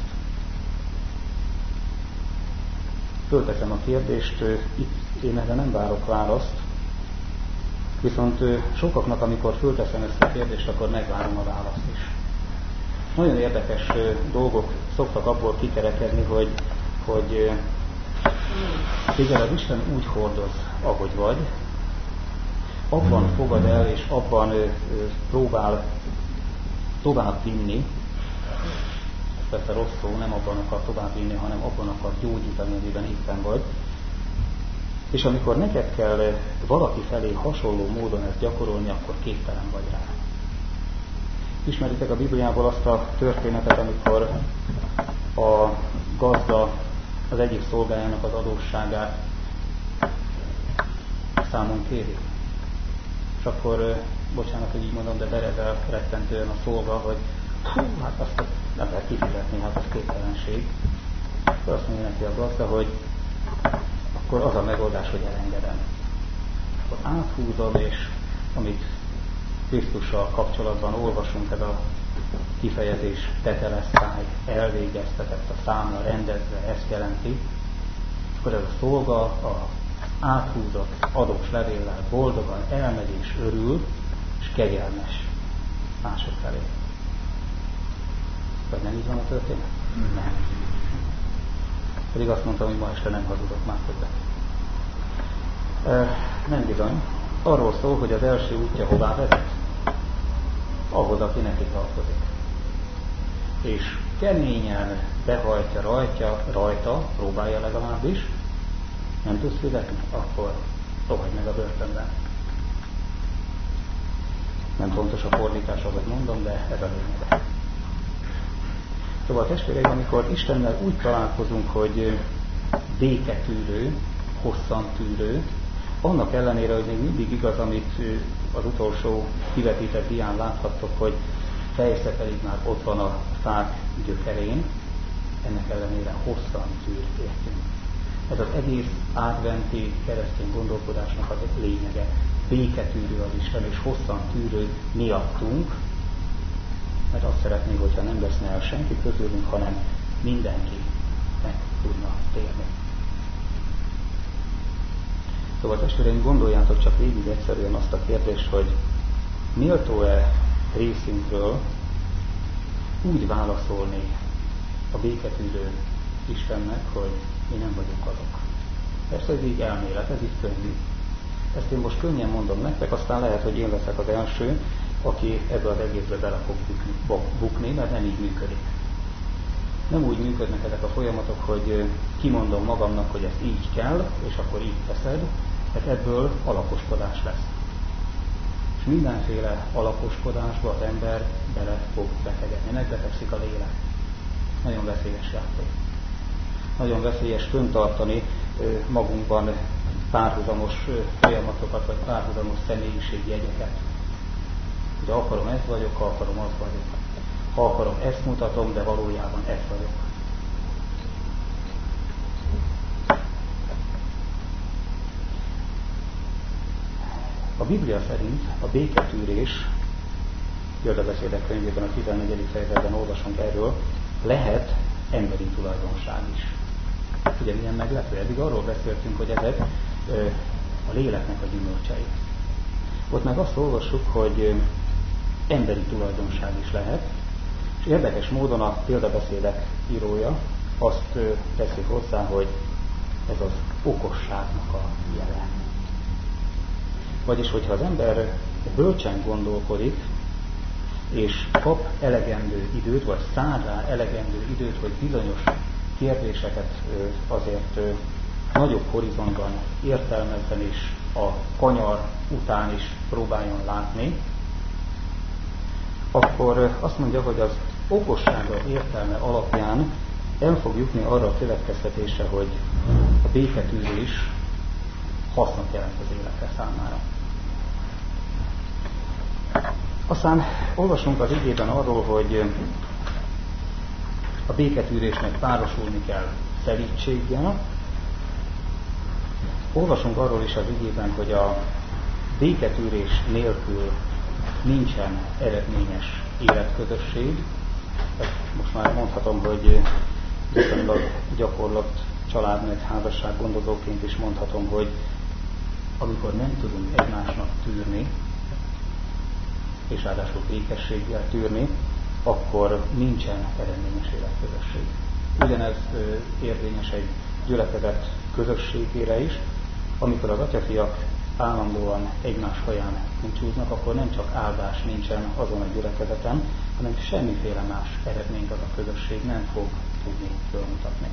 Fölteszem a kérdést, itt én erre nem várok választ, viszont sokaknak, amikor fölteszem ezt a kérdést, akkor megvárom a választ is. Nagyon érdekes dolgok szoktak abból kikerekedni, hogy, hogy téged az Isten úgy hordoz, ahogy vagy, abban fogad el, és abban próbál tovább vinni, ez persze rossz szó, nem abban akar tovább vinni, hanem abban akar gyógyítani, amiben éppen vagy. És amikor neked kell valaki felé hasonló módon ezt gyakorolni, akkor képtelen vagy rá. Ismeritek a Bibliából azt a történetet, amikor a gazda az egyik szolgájának az adósságát számon kéri. És akkor, bocsánat, hogy így mondom, de berezel rettentően a szolga, hogy hú, hát azt nem lehet kifizetni, hát az képtelenség. Akkor azt mondja neki a gazda, hogy akkor az a megoldás, hogy elengedem. Akkor áthúzom, és amit Krisztussal kapcsolatban olvasunk, ez a kifejezés tetelesztály, elvégeztetett, a számla rendezve, ezt jelenti. Akkor ez a szolga a áthúzott adós levéllel boldogan elmegy és örül, és kegyelmes mások felé. Vagy nem így van a történet? Nem. Pedig azt mondtam, hogy ma este nem hazudok már többet. E, nem bizony. Arról szól, hogy az első útja hová vezet? Ahhoz, aki neki tartozik. És keményen behajtja rajta, rajta, próbálja legalábbis, nem tudsz fizetni, akkor rohagy meg a börtönben. Nem fontos a fordítás, ahogy mondom, de ez a lényeg. Szóval testvéreim, amikor Istennel úgy találkozunk, hogy béketűrő, hosszantűrő, annak ellenére, hogy még mindig igaz, amit az utolsó kivetített dián láthattok, hogy fejszeperig már ott van a fák gyökerén, ennek ellenére hosszan tűr értünk. Ez az egész adventi keresztény gondolkodásnak az lényege. Béketűrő az Isten, és hosszan tűrő miattunk, mert azt szeretnénk, hogyha nem veszne el senki közülünk, hanem mindenki meg tudna térni. Szóval testvéreim, gondoljátok csak végig egyszerűen azt a kérdést, hogy méltó-e részünkről úgy válaszolni a béketűrő Istennek, hogy mi nem vagyunk azok. Persze ez így elmélet, ez így könnyű. Ezt én most könnyen mondom nektek, aztán lehet, hogy én leszek az első, aki ebbe az egészbe bele fog bukni, mert nem így működik. Nem úgy működnek ezek a folyamatok, hogy kimondom magamnak, hogy ezt így kell, és akkor így teszed, mert ebből alaposkodás lesz. És mindenféle alaposkodásba az ember bele fog betegedni, megbetegszik a lélek. Nagyon veszélyes játék. Nagyon veszélyes föntartani magunkban párhuzamos folyamatokat, vagy párhuzamos személyiségjegyeket. Ugye akarom, ezt vagyok, ha akarom, az vagyok. Ha akarom, ezt mutatom, de valójában ez vagyok. A Biblia szerint a béketűrés Példabeszédek könyvében a tizennegyedik fejezetben olvasunk erről, lehet emberi tulajdonság is. Ugye milyen meglepő, eddig arról beszéltünk, hogy ezek ö, a léleknek a gyümölcsei. Ott meg azt olvassuk, hogy ö, emberi tulajdonság is lehet, és érdekes módon a példabeszédek írója azt ö, teszi hozzá, hogy ez az okosságnak a jele. Vagyis, hogyha az ember bölcsen gondolkodik, és kap elegendő időt, vagy szán rá elegendő időt, hogy bizonyos kérdéseket azért nagyobb horizontban értelmezzen, és a kanyar után is próbáljon látni, akkor azt mondja, hogy az okossága értelme alapján el fog jutni arra a következtetésre, hogy a béketűzés hasznot jelent az életre számára. Aztán olvasunk az igében arról, hogy a béketűrésnek párosulni kell szelídséggel. Olvasunk arról is az igében, hogy a béketűrés nélkül nincsen eredményes életközösség. Most már mondhatom, hogy viszonylag gyakorlott család meg házasság gondozóként is mondhatom, hogy amikor nem tudunk egymásnak tűrni, és ráadásul békességgel tűrni, akkor nincsen eredményes életközösség. Ugyanez érvényes egy gyülekezet közösségére is, amikor az atyafiak állandóan egymás haján búcsúznak, akkor nem csak áldás nincsen azon a gyülekezeten, hanem semmiféle más eredményt az a közösség nem fog tudni fölmutatni.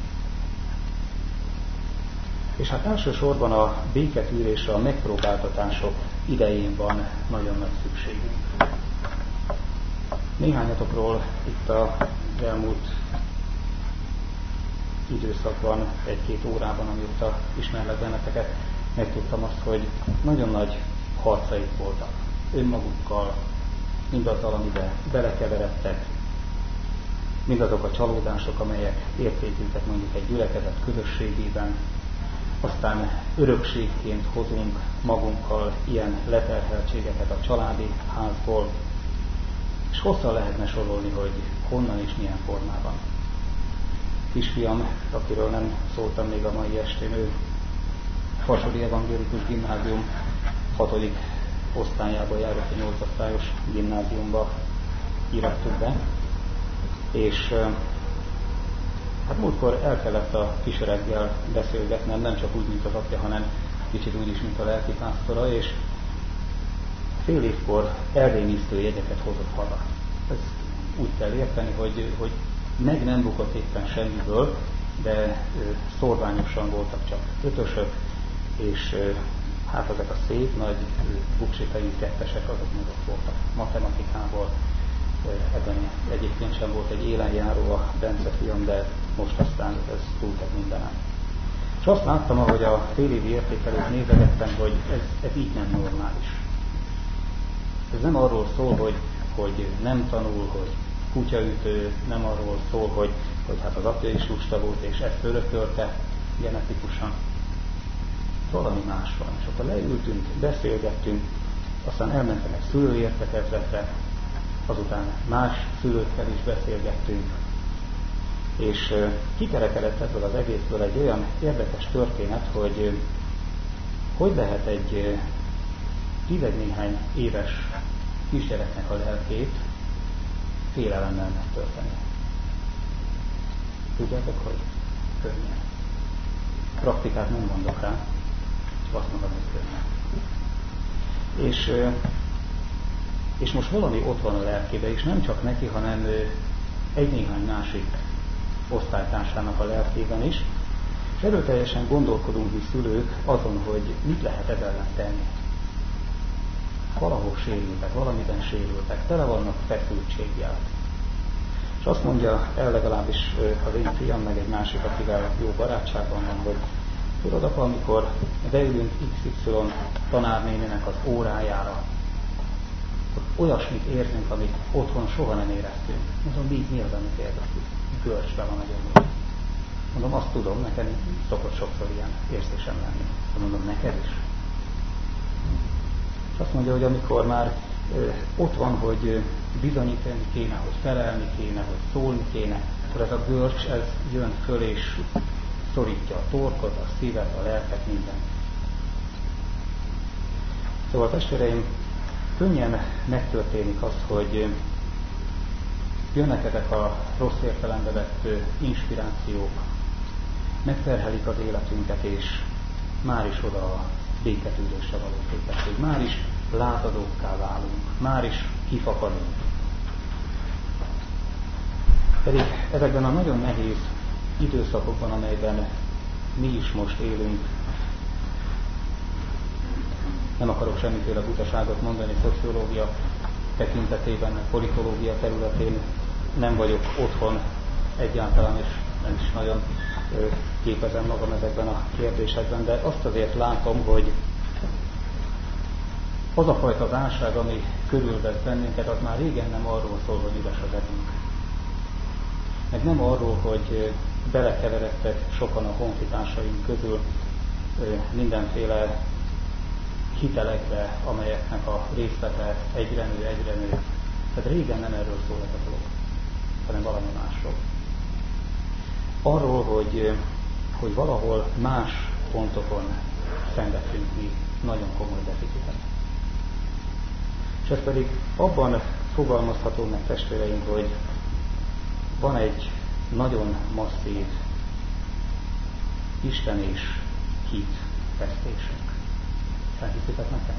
És hát elsősorban a béketűrésre, a megpróbáltatások idején van nagyon nagy szükségünk. Néhányatokról itt az elmúlt időszakban, egy-két órában, amióta ismerlek benneteket, megtudtam azt, hogy nagyon nagy harcaik voltak önmagukkal, mindazzal, amiben belekeveredtek, mindazok a csalódások, amelyek értékültek mondjuk egy gyülekezet közösségében, aztán örökségként hozunk magunkkal ilyen leterheltségeket a családi házból, és hosszan lehetne sorolni, hogy honnan és milyen formában. Kisfiam, akiről nem szóltam még a mai estén, ő Fasori Evangélikus Gimnázium hatodik osztályába járott, a nyolcosztályos gimnáziumba írattuk be, és hát múltkor el kellett a kisöreggel beszélgetnem, nem csak úgy, mint az apja, hanem kicsit úgy is, mint a lelkipásztora, és fél évkor elrémisztő jegyeket hozott haza. Ez úgy kell érteni, hogy, hogy meg nem bukott éppen semmiből, de szorványosan voltak csak ötösök, és hát ezek a szép nagy buksitajú kettesek azok meg ott voltak matematikából. Ebben egyébként sem volt egy élenjáró a Bence fiam, de most aztán ez túltett mindenen. És azt láttam, ahogy a félévi értékelőt nézegettem, hogy ez, ez így nem normális. Ez nem arról szól, hogy, hogy nem tanul, hogy kutyaütő, nem arról szól, hogy, hogy hát az apja is lusta volt, és ezt örökölte genetikusan. Valami más van. És akkor leültünk, beszélgettünk, aztán elmentem egy szülőértekezletre, azután más szülőkkel is beszélgettünk, és kikerekedett ebből az egészből egy olyan érdekes történet, hogy hogy lehet egy tizennéhány éves kisgyereknek a lelkét félelemmel megtölteni. Tudjátok, hogy könnyen. Praktikát nem mondok rá, csak azt mondom, hogy könnyen. És, és most valami ott van a lelkébe, és nem csak neki, hanem egy-néhány másik osztálytársának a lelkében is, és erőteljesen gondolkodunk mi szülők azon, hogy mit lehet ezzel ellen tenni. Valahol sérültek, valamiben sérültek, tele vannak feszültséggel. És azt mondja el legalábbis az én fiam, meg egy másik, akivel jó barátságban van, hogy tudod, apa, amikor beülünk iksz ipszilon tanárnéninek az órájára, olyasmit érzünk, amit otthon soha nem éreztünk. Mondom, mi, mi az, amit érzünk? Görcsbe van a gyomor. Mondom, azt tudom, nekem szokott sokszor ilyen érzésem lenni. Mondom, neked is. És azt mondja, hogy amikor már ott van, hogy bizonyítani kéne, hogy felelni kéne, hogy szólni kéne, akkor ez a görcs, ez jön föl és szorítja a torkot, a szívet, a lelket, mindent. Szóval testvéreim, könnyen megtörténik az, hogy jönnek ezek a rossz értelembe vett inspirációk, megterhelik az életünket, és már is oda a béketűrésre való képesség. Már is látadókká válunk, már is kifakadunk. Pedig ezekben a nagyon nehéz időszakokban, amelyben mi is most élünk, nem akarok semmiféle butaságot mondani szociológia tekintetében, meg politológia területén, nem vagyok otthon egyáltalán, és nem is nagyon képezem magam ezekben a kérdésekben, de azt azért látom, hogy az a fajta válság, ami körülvesz bennünket, az már régen nem arról szól, hogy üres az edünk. Meg nem arról, hogy belekeveredtek sokan a honfitársaink közül mindenféle hitelekbe, amelyeknek a részlete egyre nő, egyre nő. Tehát régen nem erről szól ez a dolog, hanem valami másról. Arról, hogy, hogy valahol más pontokon szenvedtünk mi nagyon komoly deficitet. És ez pedig abban fogalmazható meg, testvéreim, hogy van egy nagyon masszív Isten és hit vesztésünk. Elhiszitek nekem?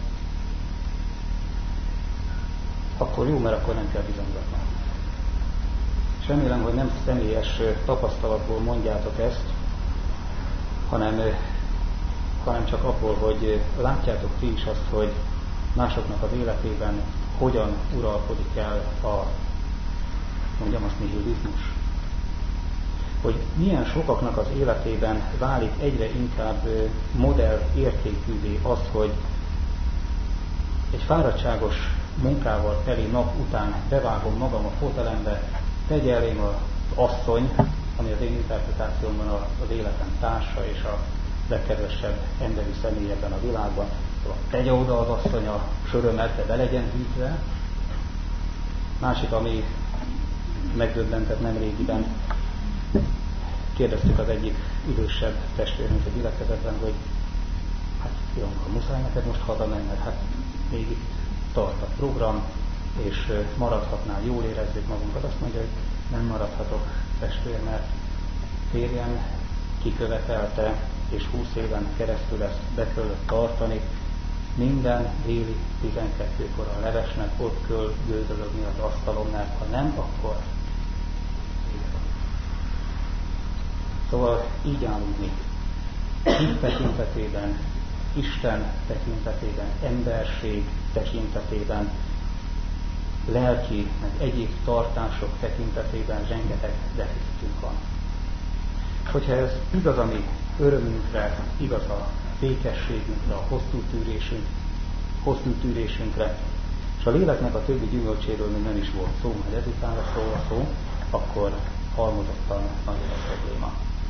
Akkor jó, mert akkor nem kell bizonygatnom. És remélem, hogy nem személyes tapasztalatból mondjátok ezt, hanem, hanem csak abból, hogy látjátok ti is azt, hogy másoknak az életében hogyan uralkodik el a, mondjam azt, nihilizmus. Hogy milyen sokaknak az életében válik egyre inkább modell értékűvé az, hogy egy fáradtságos munkával teli nap után bevágom magam a fotelembe, tegye elém az asszony, ami az én interpretációmban az életem társa és a legkedvesebb emberi személy ebben a világban. Szóval tegye oda az asszony a sörömet, de be legyen hűtve. Másik, ami megdöbbentett nemrégiben, kérdeztük az egyik idősebb testvérünk egy gyülekezetben, hogy hát Ilonka, muszáj neked most hazamenned, hát még itt tart a program, és maradhatnál, jól érezzük magunkat. Azt mondja, hogy nem maradhatok, testvér, mert férjem kikövetelte, és húsz éven keresztül ezt be kellett tartani. Minden déli tizenkettőkor a levesnek ott kell gőzölögni az asztalon, mert ha nem, akkor szóval így állunk mi. Hit tekintetében, Isten tekintetében, emberség tekintetében, lelki, meg egyéb tartások tekintetében rengeteg deficitünk van. Hogyha ez igaz a mi örömünkre, igaz a békességünkre, a hosszú tűrésünk, hosszú tűrésünkre, és a léleknek a többi gyümölcséről még nem is volt szó, majd ezután lesz róla szó, akkor halmozottan nagy a probléma.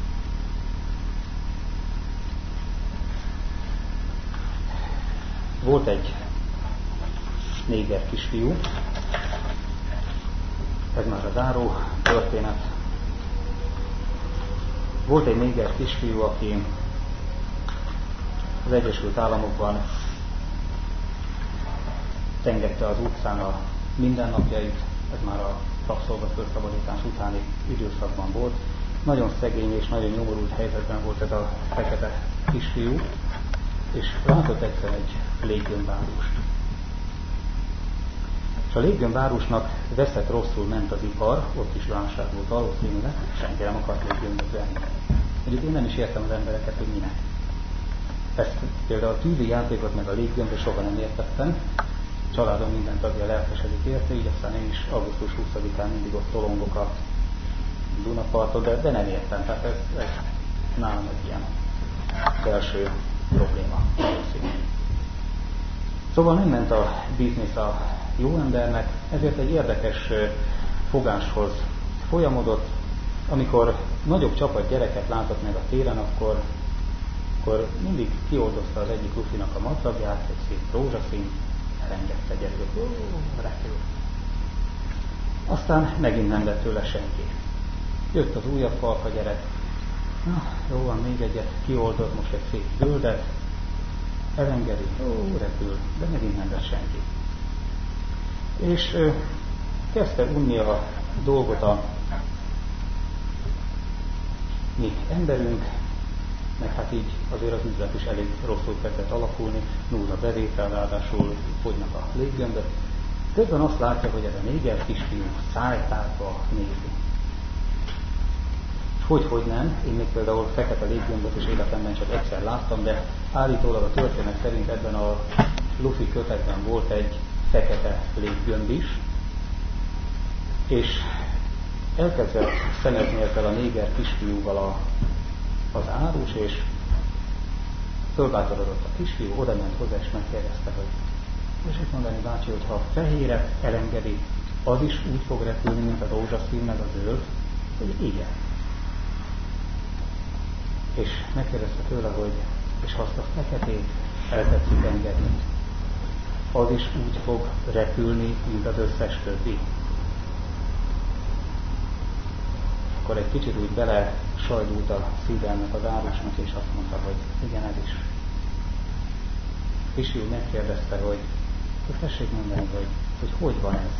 Volt egy néger kisfiú, ez már a záró történet. Volt egy néger kisfiú, aki az Egyesült Államokban tengette az utcán a mindennapjait, ez már a rabszolgafölszabadítás utáni időszakban volt. Nagyon szegény és nagyon nyomorult helyzetben volt ez a fekete kisfiú, és látott egyszer egy léggömbárust. És a léggömbárusnak veszett, rosszul ment az ipar, ott is válság volt valószínűleg, senki nem akart léggömböt venni. Mondjuk én nem is értem az embereket, hogy minek. Ezt például a tűzi játékot meg a léggömböt soha nem értettem. A családom minden tagja lelkesedik érte, így aztán én is augusztus huszadikán mindig ott tolongok a Dunaparton, de, de nem értem. Tehát ez, ez nálam egy ilyen belső probléma. Szóval nem ment a biznisz a jó embernek, ezért egy érdekes fogáshoz folyamodott. Amikor nagyobb csapat gyereket látott meg a téren, akkor, akkor mindig kioldozta az egyik lufinak a madzagját, egy szép rózsaszín, elengedte gyerek, ó, repül. Aztán megint nem lett tőle senki. Jött az újabb falka gyerek, na, jó van, még egyet, kioldott most egy szép zöldet, elengedi, ó, repül, de megint nem lett senki. És ö, kezdte unni a dolgot a mi emberünk, meg hát így azért az üzlet is elég rosszul kezdett alakulni, nulla bevétel, ráadásul fogynak a léggömbök. Közben azt látja, hogy ez a néger kisfiú szájtárba nézi. És hogy, hogy nem, én még például fekete léggömböt is életemben csak egyszer láttam, de állítólag a történet szerint ebben a lufi kötetben volt egy fekete léggömb is, és elkezdett szemezni ezzel a néger kisfiúval a, az árus, és fölbátorodott a kisfiú, oda ment hozzá, és megkérdezte, hogy és itt mondani, bácsi, hogy ha a fehéret elengedi, az is úgy fog repülni, mint a rózsaszín meg a zöld, hogy igen. És megkérdezte tőle, hogy és ha azt a feketét el tetszük engedni, az is úgy fog repülni, mint az összes többi. Akkor egy kicsit úgy bele sajdult a szívelnek az árusnak, és azt mondta, hogy igen, ez is. Kisfiú megkérdezte, hogy hogy tessék mondani, hogy, hogy hogy van ez.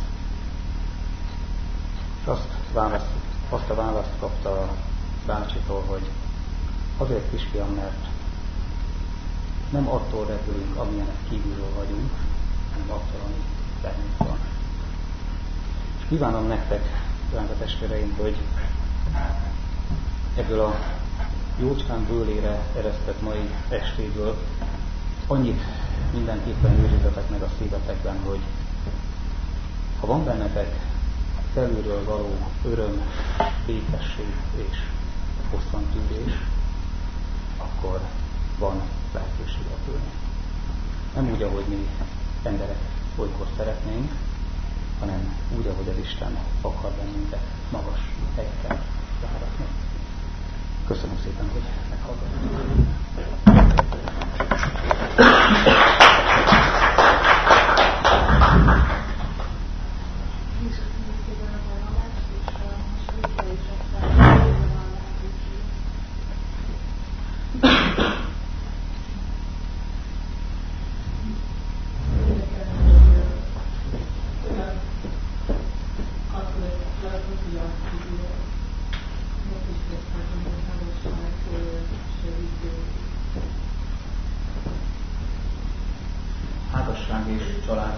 És azt, választ, azt a választ kapta a bácsitól, hogy azért, kisfiam, mert nem attól repülünk, amilyenek kívülről vagyunk, hanem attól, ami bennünk van. És kívánom nektek, drága testvéreim, hogy ebből a jócskán bőlére eresztett mai estéből annyit mindenképpen őrizzetek meg a szívetekben, hogy ha van bennetek felülről való öröm, békesség és hosszantűrés, akkor van lehetőség repülni. Nem úgy, ahogy mi emberek olykor szeretnénk, hanem úgy, ahogy az Isten akar bennünket magas helyeken járatni. Köszönöm szépen, hogy meghallgattak. Házasság és család.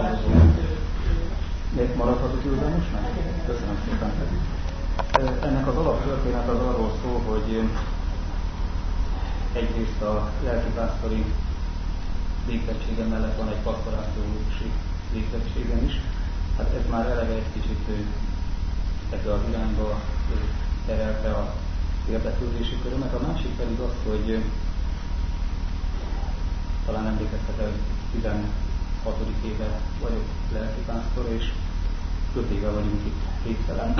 Még maradhatok ülve most már? Köszönöm szépen. Ennek az alaptörténet az arról szól, hogy egyrészt a lelkipásztori végzettségem mellett van egy pastorációs végzettségem is. Hát ez már eleve egy kicsit ebbe az irányba terelte a érdeklődési körömet. A másik pedig az, hogy talán emlékeztek el, tizenhatodik éve vagyok lelkipásztor, és öt éve vagyunk itt képtelen.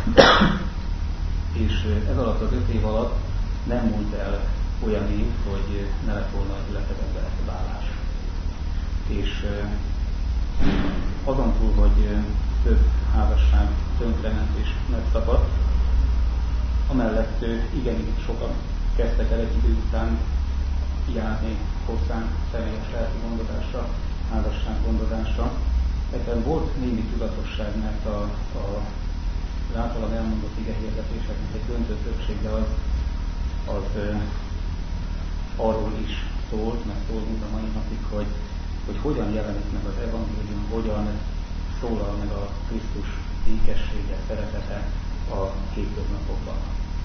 És ez alatt az öt év alatt nem múlt el olyan év, hogy ne lett volna életedben válás. És azon túl, hogy több házasság tönkrement és megszakadt, amellett igen sokan kezdtek el egy idő után járni hozzánk személyes lelki gondozásra, házasság gondozásra. Ebben volt némi tudatosság, mert a, a, az általam elmondott igehirdetéseknek egy döntő többség, de az, az ö, arról is szólt, meg szól mind a mai napig, hogy, hogy hogyan jelenik meg az evangélium, hogyan szólal meg a Krisztus békessége, szeretete a hétköznapokban.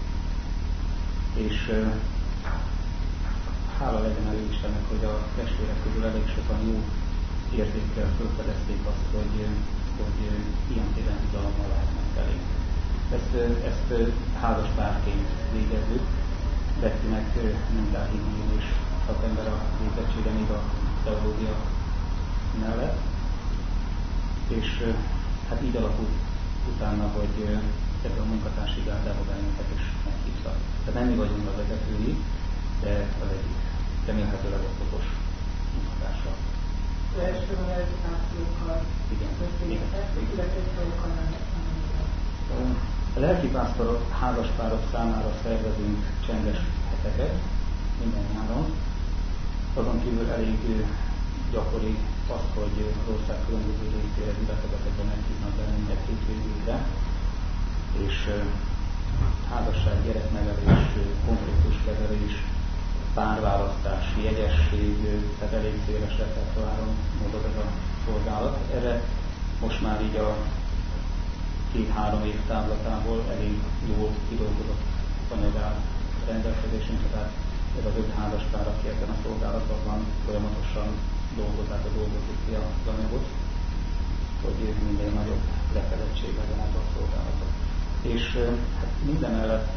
És ö, hála legyen elő Istennek, hogy a testvérek közül elég sokan jó értékkel felfedezték azt, hogy, hogy ilyen téren bizalommal lehetnek elég. Ezt, ezt házas párként végezzük, Bettinek Mintárhívén és szakember a végzettsége még a teológia mellett. És hát így alakult utána, hogy ebben a munkatársi gárdába bennünket is meghívtak. Tehát nem mi vagyunk a vezetői, de az egyik remélhetőleg oszlopos munkatársa. első a lelkipásztorokkal beszélgetek, illetve szorokkal nem beszélgetek. A lelkipásztorok, házaspárok számára szervezünk csendes heteket minden nyáron. Azon kívül elég gyakori az, hogy az ország különböző részére gyülekezetekben meghívnak bennünket hétvégére, és házasság, gyereknevelés, konfliktuskezelés, párválasztás, jegyesség, tehát elég széles repertoáron mozog ez a szolgálat. Erre most már így a két-három év távlatából elég jól kidolgozott anyag áll rendelkezésünkre, tehát ez az öt házaspár, aki ebben a szolgálatban folyamatosan dolgozzák, a dolgozik ki az anyagot, hogy minél nagyobb lefedettség legyen ebben a szolgálatban. És hát minden mellett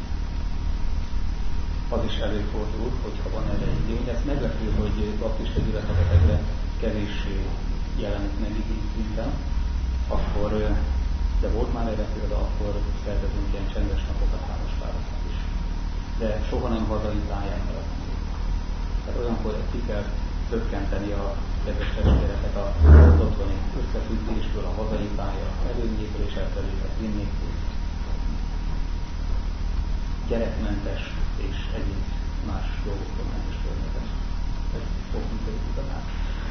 az is előfordul, hogyha van erre igény. Ez meglepő, hogy baptista gyülekezetekre kevéssé jelenik meg igény szinten, akkor, de volt már erre példa, akkor szervezünk ilyen csendes napokat házaspároknak is. De soha nem hazai pályán mellett. Tehát olyankor ki kell csökkenteni a kedves testvéreket az otthoni összefüggésből, a hazai pálya előnyéből, és el kell őket vinni gyerekmentes és egyéb más dolgokról mentes környezet. Ez fog működik igazán.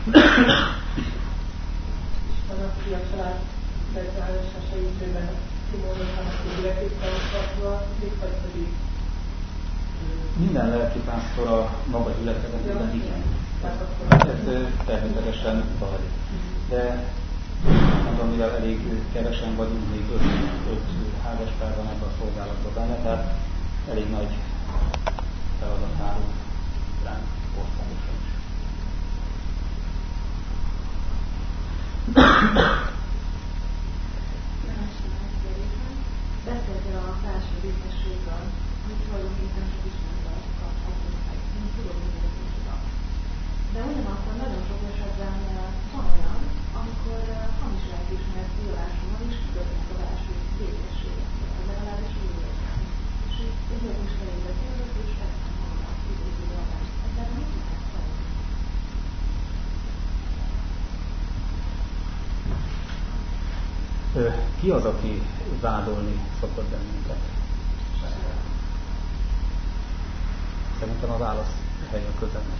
Isten a fiatalát bezárása segítőben kimondottan a gyülekezésben vagy pedig minden lelkipásztor a maga gyülekezetében igen. Ez természetesen zajlik. De mondom, mivel elég kevesen vagyunk, még öt, öt házaspár van ebben a szolgálatban benne, tehát elég nagy feladat hárul ránk országosan is. Beszéltél a felső biztosségről, hogy tulajdonképpen csak ismertek a kapcsolatban, mint tudom, hogy ez is igaz. De ugyanakkor nagyon sok esetben van olyan, amikor hamis lelkiismeret tudomásom van, és kitörnek a belső békességet, legalábbis úgy érzem. És így egy is felében kérdező, és felszem volna a időző adást. Ezzel mit lehet tenni? Ki az, aki vádolni szokott bennünket? Szerintem a válasz hely a közepén.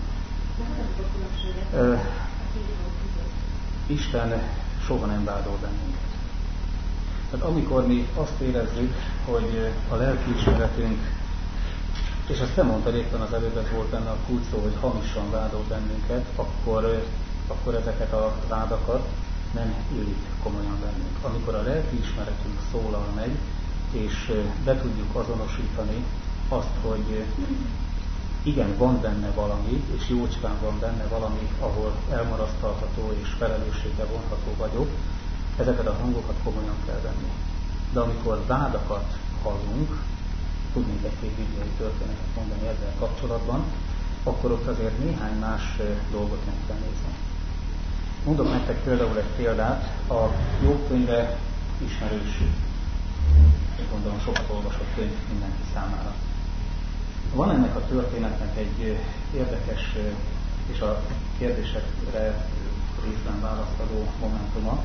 Isten soha nem vádol bennünket. Tehát amikor mi azt érezzük, hogy a lelkiismeretünk, és ezt te mondtad éppen az előbb volt benne a kulcs szó, hogy hamisan vádol bennünket, akkor, akkor ezeket a vádakat nem illik komolyan bennünk. Amikor a lelkiismeretünk szólal meg, és be tudjuk azonosítani azt, hogy igen, van benne valami, és jócskán van benne valami, ahol elmarasztalható és felelősségre vonható vagyok, ezeket a hangokat komolyan kell venni. De amikor vádakat hallunk, tudnék egy-két bibliai történetet mondani ezzel kapcsolatban, akkor ott azért néhány más dolgot meg kell nézni. Mondok nektek például egy példát, a Jobb könyve ismerős, gondolom sokat olvasott könyv mindenki számára. Van ennek a történetnek egy érdekes és a kérdésekre részben választadó momentuma.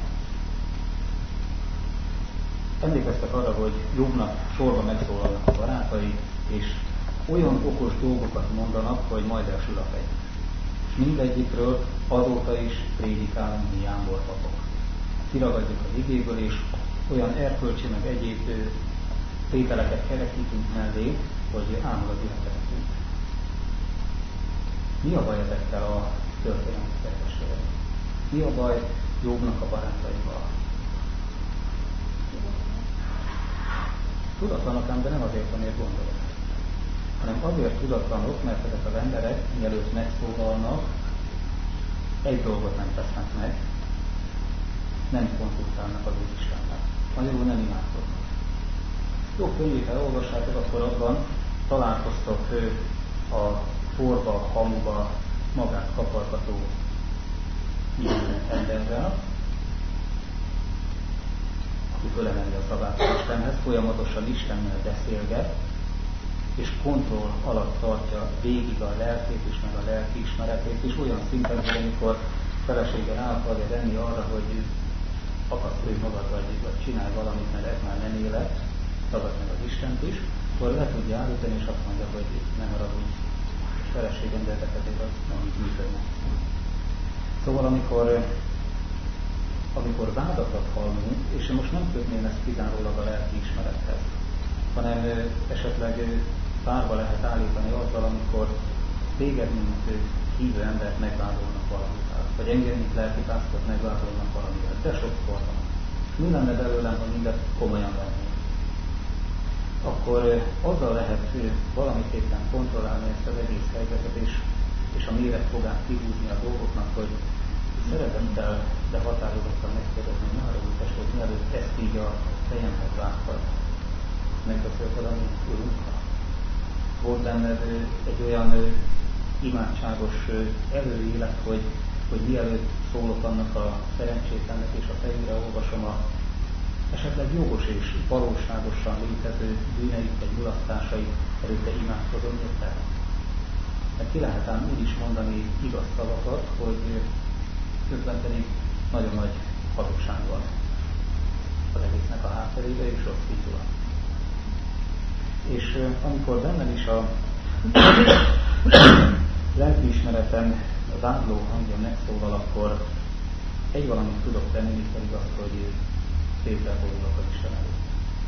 Emlékeztek arra, hogy Jobbnak sorba megszólalnak a barátai, és olyan okos dolgokat mondanak, hogy majd elsül a fej. És mindegyikről azóta is prédikálunk, mi jámbor papok. Kiragadjuk az igéből, és olyan erkölcsi meg egyéb tételeket kerekítünk mellé, hogy ámul az életetünk. Mi a baj ezekkel a történetekkel, testvérek? Mi a baj Jobbnak a barátaival? Tudatlanok ám, de nem azért, amiért gondolok, hanem azért tudatlanok, mert ezek az emberek, mielőtt megszólalnak, egy dolgot nem tesznek meg, nem konzultálnak az Úristennel. Magyarul nem imádkoznak. Jó könyvét elolvassátok, akkor abban találkoztok a porba, hamuba, magát kapargató minden emberrel, aki fölemeli a szavát Istenhez, folyamatosan Istennel beszélget, és kontroll alatt tartja végig a lelkét is, meg a lelkiismeretét, és olyan szinten, hogy amikor felesége rá akarja venni arra, hogy akasztolj magad, vagy, vagy csinálj valamit, mert ez már nem élet, tagad meg az Istent is, akkor le tudja állítani, és azt mondja, hogy nem haragudj, és feleségem, de ezek azért az nem így működnek. Szóval amikor, amikor vádakat hallunk, és én most nem kötném ezt kizárólag a lelkiismerethez, hanem esetleg párba lehet állítani azzal, amikor téged, mint hívő embert megvádolnak valamivel, vagy engem, mint lelkipásztort megvádolnak valamivel, de sokszor van. Mi lenne belőlem, ha mindet komolyan vennénk? Akkor azzal lehet valamiképpen kontrollálni ezt az egész helyzetet, és, és a méretfogát kihúzni a dolgoknak, hogy szeretettel, de határozottan megkérdezni, hogy arra úgy tessék, mielőtt ezt így a fejemhez vágtad. Megbeszélted a mi Urunkkal. Volt benned egy olyan imádságos előélet, hogy, hogy mielőtt szólok annak a szerencsétlennek és a fejére olvasom a esetleg jogos és valóságosan létező bűneit vagy mulasztásait, előtte imádkozom érte. Mert ki lehet ám úgy is mondani igaz szavakat, hogy közben pedig nagyon nagy hazugság van az egésznek a hátterébe és rossz indulat. És amikor bennem is a lelkiismeretem vádló hangja megszólal, akkor egy valamit tudok tenni, mint pedig azt, hogy szépen borulok az Isten előtt.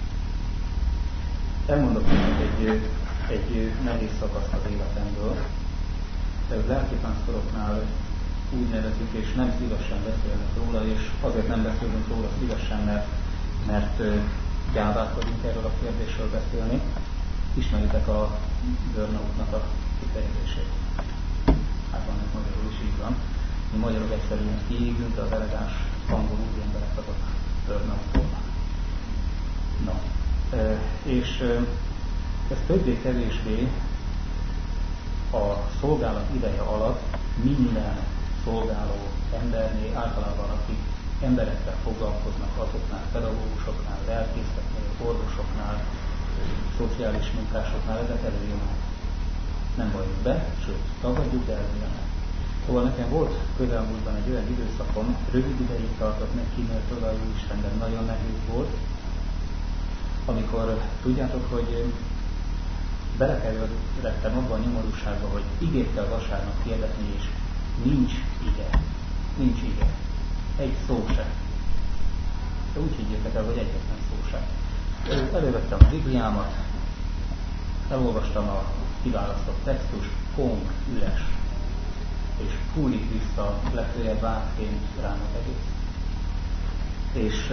Elmondok nektek egy, egy nehéz szakaszt az életemből. Lelkipásztoroknál úgy nevezik, és nem szívesen beszélnek róla, és azért nem beszélünk róla szívesen, mert, mert gyáválkozunk erről a kérdésről beszélni. Ismeritek a burnoutnak a kifejezését. Hát van, ez magyarul is így van. Mi magyarul egyszerűen kiégünk, de az elegáns angol úgy emberek azok burnoutolnak. No. E, és e, ez többé-kevésbé a szolgálat ideje alatt minden szolgáló embernél, általában akik emberekkel foglalkoznak, azoknál, pedagógusoknál, lelkészeknél, orvosoknál, szociális munkásoknál, ezek előjönnek. Nem valljuk be, sőt, tagadjuk, de előjönnek. Szóval nekem volt közelmúltban egy olyan időszakom, rövid ideig tartott meg kímélt oda, Isten, de nagyon nehéz volt, amikor tudjátok, hogy belekerültem abba a nyomorúságba, hogy igét kell vasárnap hirdetni, és nincs ige. Nincs ige. Egy szó se. De úgy higgyétek el, hogy egyetlen szó se. Elővettem a Bibliámat, elolvastam a kiválasztott textus, hong, üres, és húlik vissza legfőjebb vádként rám az egész. És,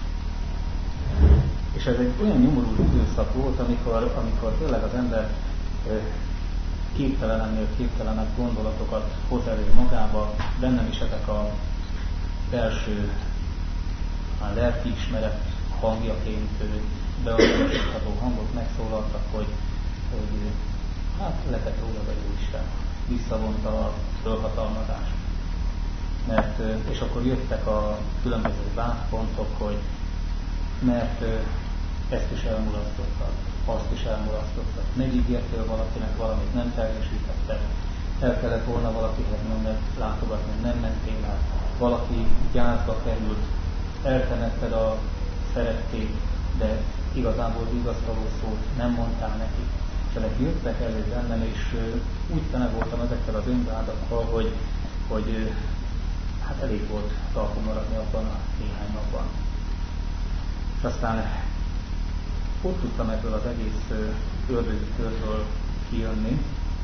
és ez egy olyan nyomorú időszak volt, amikor, amikor tényleg az ember képtelenemnél képtelenebb gondolatokat hoz elő magába, bennem is ezek a belső a lelkiismeret hangjaként beazonosítható hangok megszólaltak, hogy, hogy hát letett róla a Jóisten, visszavonta a fölhatalmazást. Mert, és akkor jöttek a különböző vádpontok, hogy mert ezt is elmulasztottak, azt is elmulasztottak, megígértél valakinek valamit, nem teljesítetted, el kellett volna valakihez mennek látogatni, nem mentél el, valaki gyászba került, eltemetted a szerettét, de igazából vigasztaló szót nem mondtál neki. És ezek jöttek elő bennem, és úgy tene voltam ezekkel az önvádakkal, hogy, hogy hát elég volt talpon maradni abban a néhány napban. És aztán ott tudtam ebből az egész ördögi körből kijönni,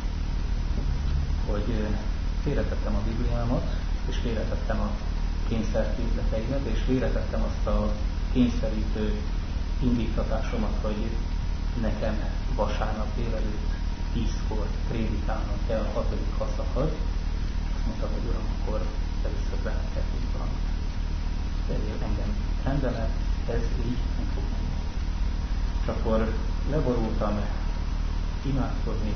hogy félretettem a Bibliámat, és félretettem a kényszerképleteimet, és félretettem azt a kényszerítő indítatásomat, hogy nekem vasárnap délelőtt tízkor prédikálnom kell a hatodik haszakhoz. Azt mondtam, hogy Uram, akkor először benne kezdünk valamit. Ezért engem rendelet, ez így nem fog menni. És akkor leborultam imádkozni.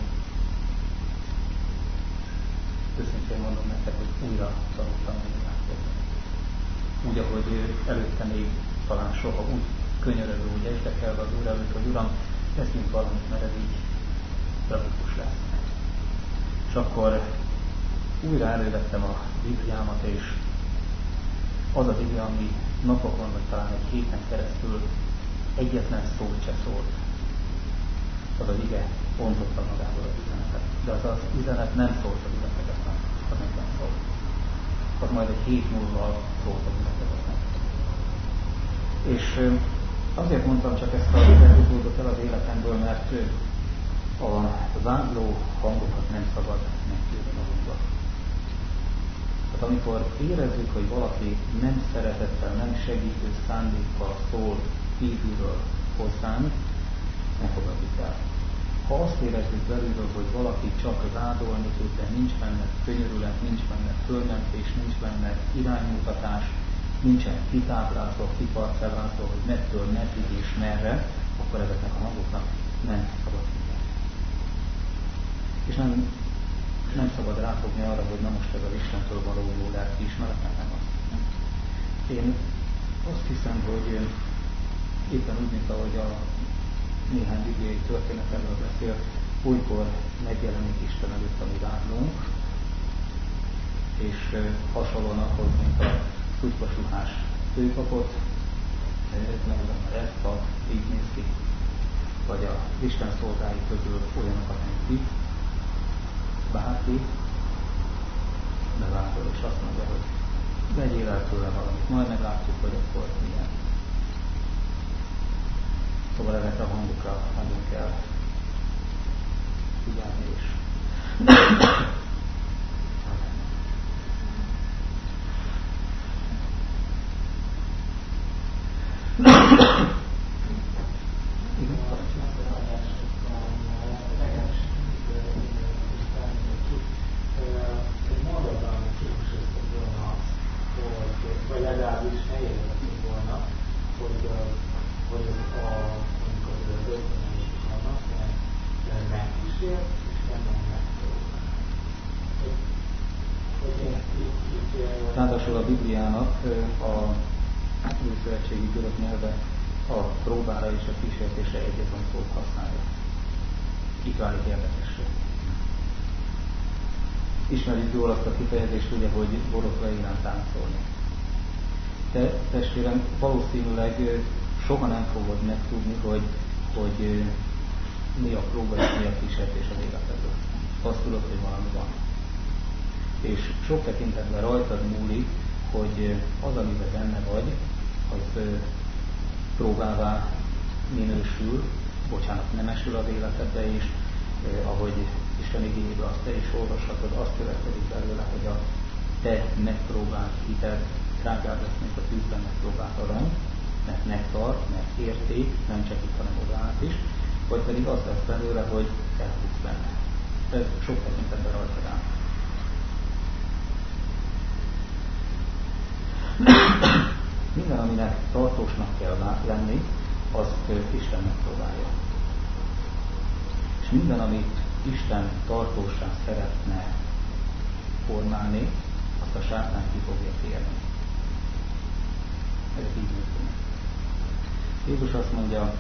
Őszintén mondom nektek, hogy újra tanultam imádkozni. Úgy, ahogy előtte még talán soha úgy könyörögő, úgy esdekelve az Úr előtt, hogy Uram, teszünk valamit, mert ez így tragikus lesz. És akkor újra elővettem a Bibliámat, és az az ige, ami napokon, vagy talán egy héten keresztül egyetlen szót se szólt, az az ige pontotta magából az üzenetet. De az az üzenet nem szólt az üzeneteknek, az nem szólt. Az majd egy hét múlva szólt az üzeneteknek. És azért mondtam csak ezt a epizódot el az életemből, mert a vádló hangokat nem szabad megtűrni magunkba. Tehát amikor érezzük, hogy valaki nem szeretettel, nem segítő szándékkal szól kívülről hozzánk, ne fogadjuk el. Ha azt érezzük belülről, hogy valaki csak vádolni tud, de nincs benne könyörület, nincs benne fölmentés, nincs benne iránymutatás, nincsen kitáblázva, kiparcellázva, hogy mettől, meddig és merre, akkor ezeknek a hangoknak nem szabad figyelni. És nem, nem szabad ráfogni arra, hogy na most ez az Istentől való jó lelki ismeret, nem az. Én azt hiszem, hogy éppen úgy, mint ahogy a néhány bibliai történet erről beszél, olykor megjelenik Isten előtt a mi vádlónk, és hasonlóan ahhoz, mint a szutykos ruhás főpapot, megmondom, hogy ezt a így néz ki, vagy a Isten szolgái közül olyanokat nem ki, bárki bevádol, és azt mondja, hogy vegyél el tőle valamit, majd meglátjuk, hogy akkor milyen. Szóval ezekre a hangokra nagyon kell figyelni is. Ráadásul a Bibliának a újszövetségi görög nyelve a próbára és a kísértésre egyetlen szót használja. Itt válik érdekessé. Ismerjük jól azt a kifejezést, ugye, hogy borokra élen táncolni. Te, testvérem, valószínűleg soha nem fogod megtudni, hogy, hogy mi a próba és mi a kísértés az életedből. Azt tudod, hogy valami van. És sok tekintetben rajtad múlik, hogy az, amiben benne vagy, az próbává minősül, bocsánat, nem esül az életedbe, és eh, ahogy Isten igényében azt te is olvashatod, azt következik belőle, hogy a te megpróbált hited drágább lesz, mint a tűzben megpróbált arany, mert nektar, mert érték, nem csak itt, hanem odaállt is, vagy pedig az lesz belőle, hogy elhúz benne. Ez sok tekintetben rajtad áll. Minden, aminek tartósnak kell lenni, azt Isten megpróbálja. És minden, amit Isten tartósá szeretne formálni, azt a sátán ki fogja kérni. Ez így működik. Jézus azt mondja,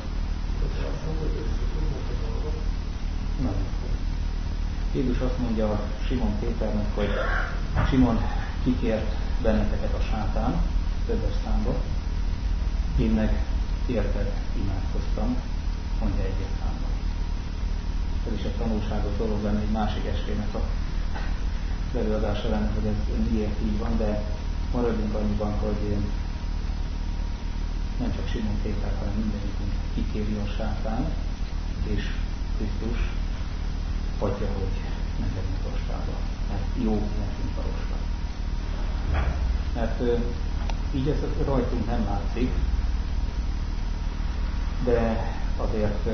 Jézus azt mondja Simon Péternek, hogy Simon, kikért benneteket a sátán, többes számba, én meg érted imádkoztam, mondja egyes számba. Ez is egy tanulságos dolog lenne, egy másik estének a előadása lenne, hogy ez miért így van, de maradjunk annyiban, hogy nem csak Simon Péter, hanem mindenikünk kikéri a sátán, és Krisztus hagyja, hogy ne legyünk rostába, mert jó nekünk a rosta. Mert így ez rajtunk nem látszik, de azért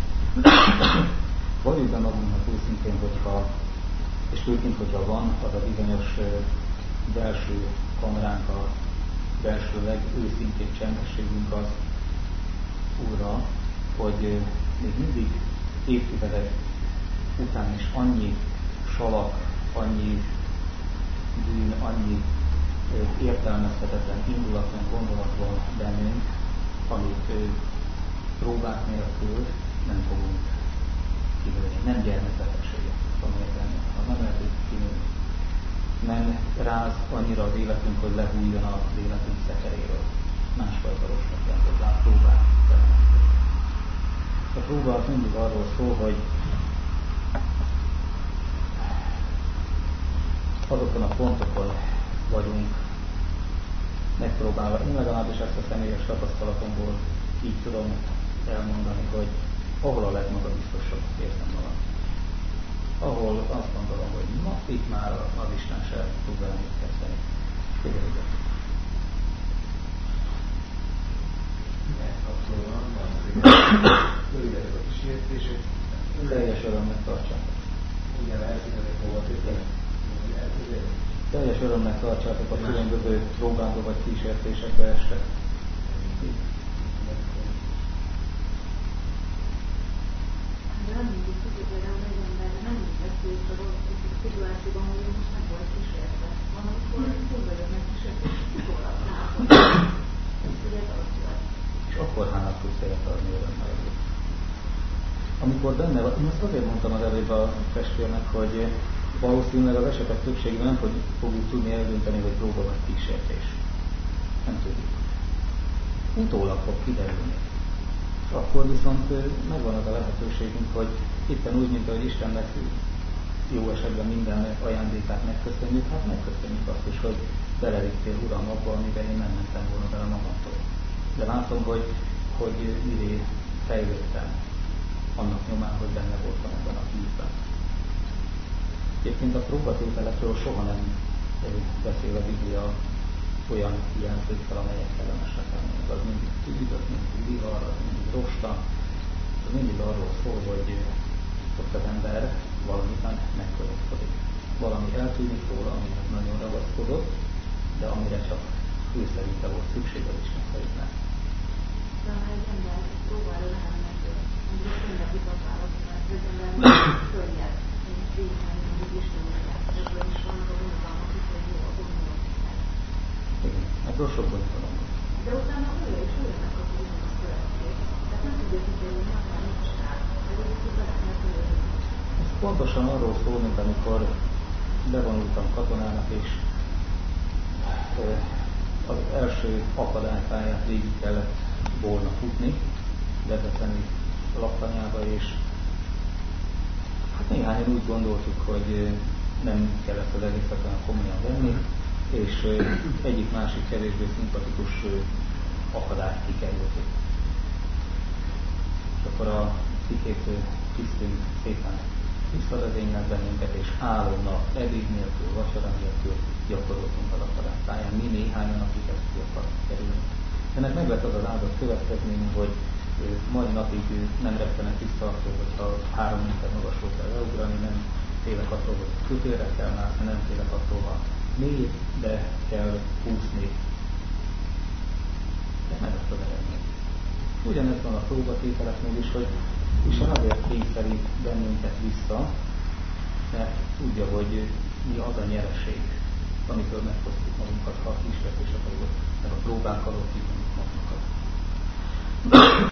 valljuk be magunknak őszintén, hogyha, és főként, hogyha van az a bizonyos belső kameránk, a belső legőszintébb csendességünk az Úrra, hogy még mindig évtizedek után is annyi salak, annyi bűn, annyi értelmezhetetlen, indulatlan gondolat van bennünk, amit próbák nélkül nem fogunk kinőni. Nem gyermekbetegsége van bennünk, az nem lehet, hogy kinőni. Nem ráz annyira az életünk, hogy lehújjon az életünk szekeréről. Másfajta rostnak jelentett rá próbát. A próba az mindig arról szól, hogy azokon a pontokon vagyunk megpróbálva. Én legalábbis ezt a személyes tapasztalatomból így tudom elmondani, hogy ahol a legmagabiztosabb érzem magam. Ahol azt gondolom, hogy na, itt már az Isten se tud velem mit kezdeni. Figyeljetek. Rövidek a kísértések. Teljes örömnek tartsátok. Igen, elfizetek hova tőle. Teljes örömnek tartsátok a különböző próbába vagy kísértésekbe este. De nem mindig tudjuk, hogy az ember nem mindig lesz észre a szituációban, hogy most nem volt kísérve. Van, amikor túl vagyok meg kísértés, utólag látom. Ugye ez az volt. És akkor hálát tudsz élet adni örömmel. Amikor benne van, én azt azért mondtam az előbb a testvérnek, hogy valószínűleg az esetek többségében nem fogjuk tudni eldönteni, hogy próba vagy kísértés. Nem tudjuk. Utólag fog kiderülni. Akkor viszont megvan az a lehetőségünk, hogy éppen úgy, mint ahogy Istennek jó esetben minden ajándékát megköszönjük, hát megköszönjük azt is, hogy belevittél, Uram, abba, amiben én nem mentem volna bele magamtól. De látom, hogy, hogy mivé fejlődtem annak nyomán, hogy benne voltam ebben a hívben. Egyébként a próbatételekről soha nem beszél a Biblia olyan jelzőkkel, amelyek kellemesek lennének. Az mindig tűz, az mindig vihar, az mindig rosta, az mindig arról szól, hogy ott az ember valamiben megkörözkodik. Valami eltűnik róla, amihez nagyon ragaszkodott, de amire csak ő szerinte volt szükség, az Isten szerint nem. De ha egy ember próbálja lehetnek, mondjuk tényleg igazállat, mert az ember nem könnyed, mint végigmenni, hogy Istennek játszik, és van az a gondolalmak, hogy jó a gondolat. Igen, ebből sok gondolom. De utána újra és újra megkapjuk a következőt. Tehát nem tudjuk, hogy hogy nem nincs rá, hogy ezt így lehetne törődni. Ez pontosan arról szól, mint amikor bevonultam katonának, és az első akadálypályát végig kellett volna futni, Debreceni laktanyába, és hát néhányan úgy gondoltuk, hogy nem kellett az egészet olyan komolyan venni, és egyik másik kevésbé szimpatikus akadályt kikerültük. És akkor a kiképző tisztünk szépen visszavezényelt bennünket, és álomnak, ebéd nélkül, vacsora nélkül gyakoroltunk az akadálypályán, mi néhányan, akik ezt ki akartak kerülni. Ennek meg lett az az áldott következménye, hogy mai napig nem rettenek vissza attól, hogyha három méter magasról kell leugrani, nem félek attól, hogy kötőre kell mászni, nem félek attól, ha mély, de kell húszni. De meg lett az eredmény. Ugyanez van a próbatételeknél is, hogy Isten azért kényszerít bennünket vissza, mert tudja, hogy mi az a nyereség, amitől megfosztjuk magunkat, ha a kísértések alól, meg a próbák alól kívánjuk magunkat.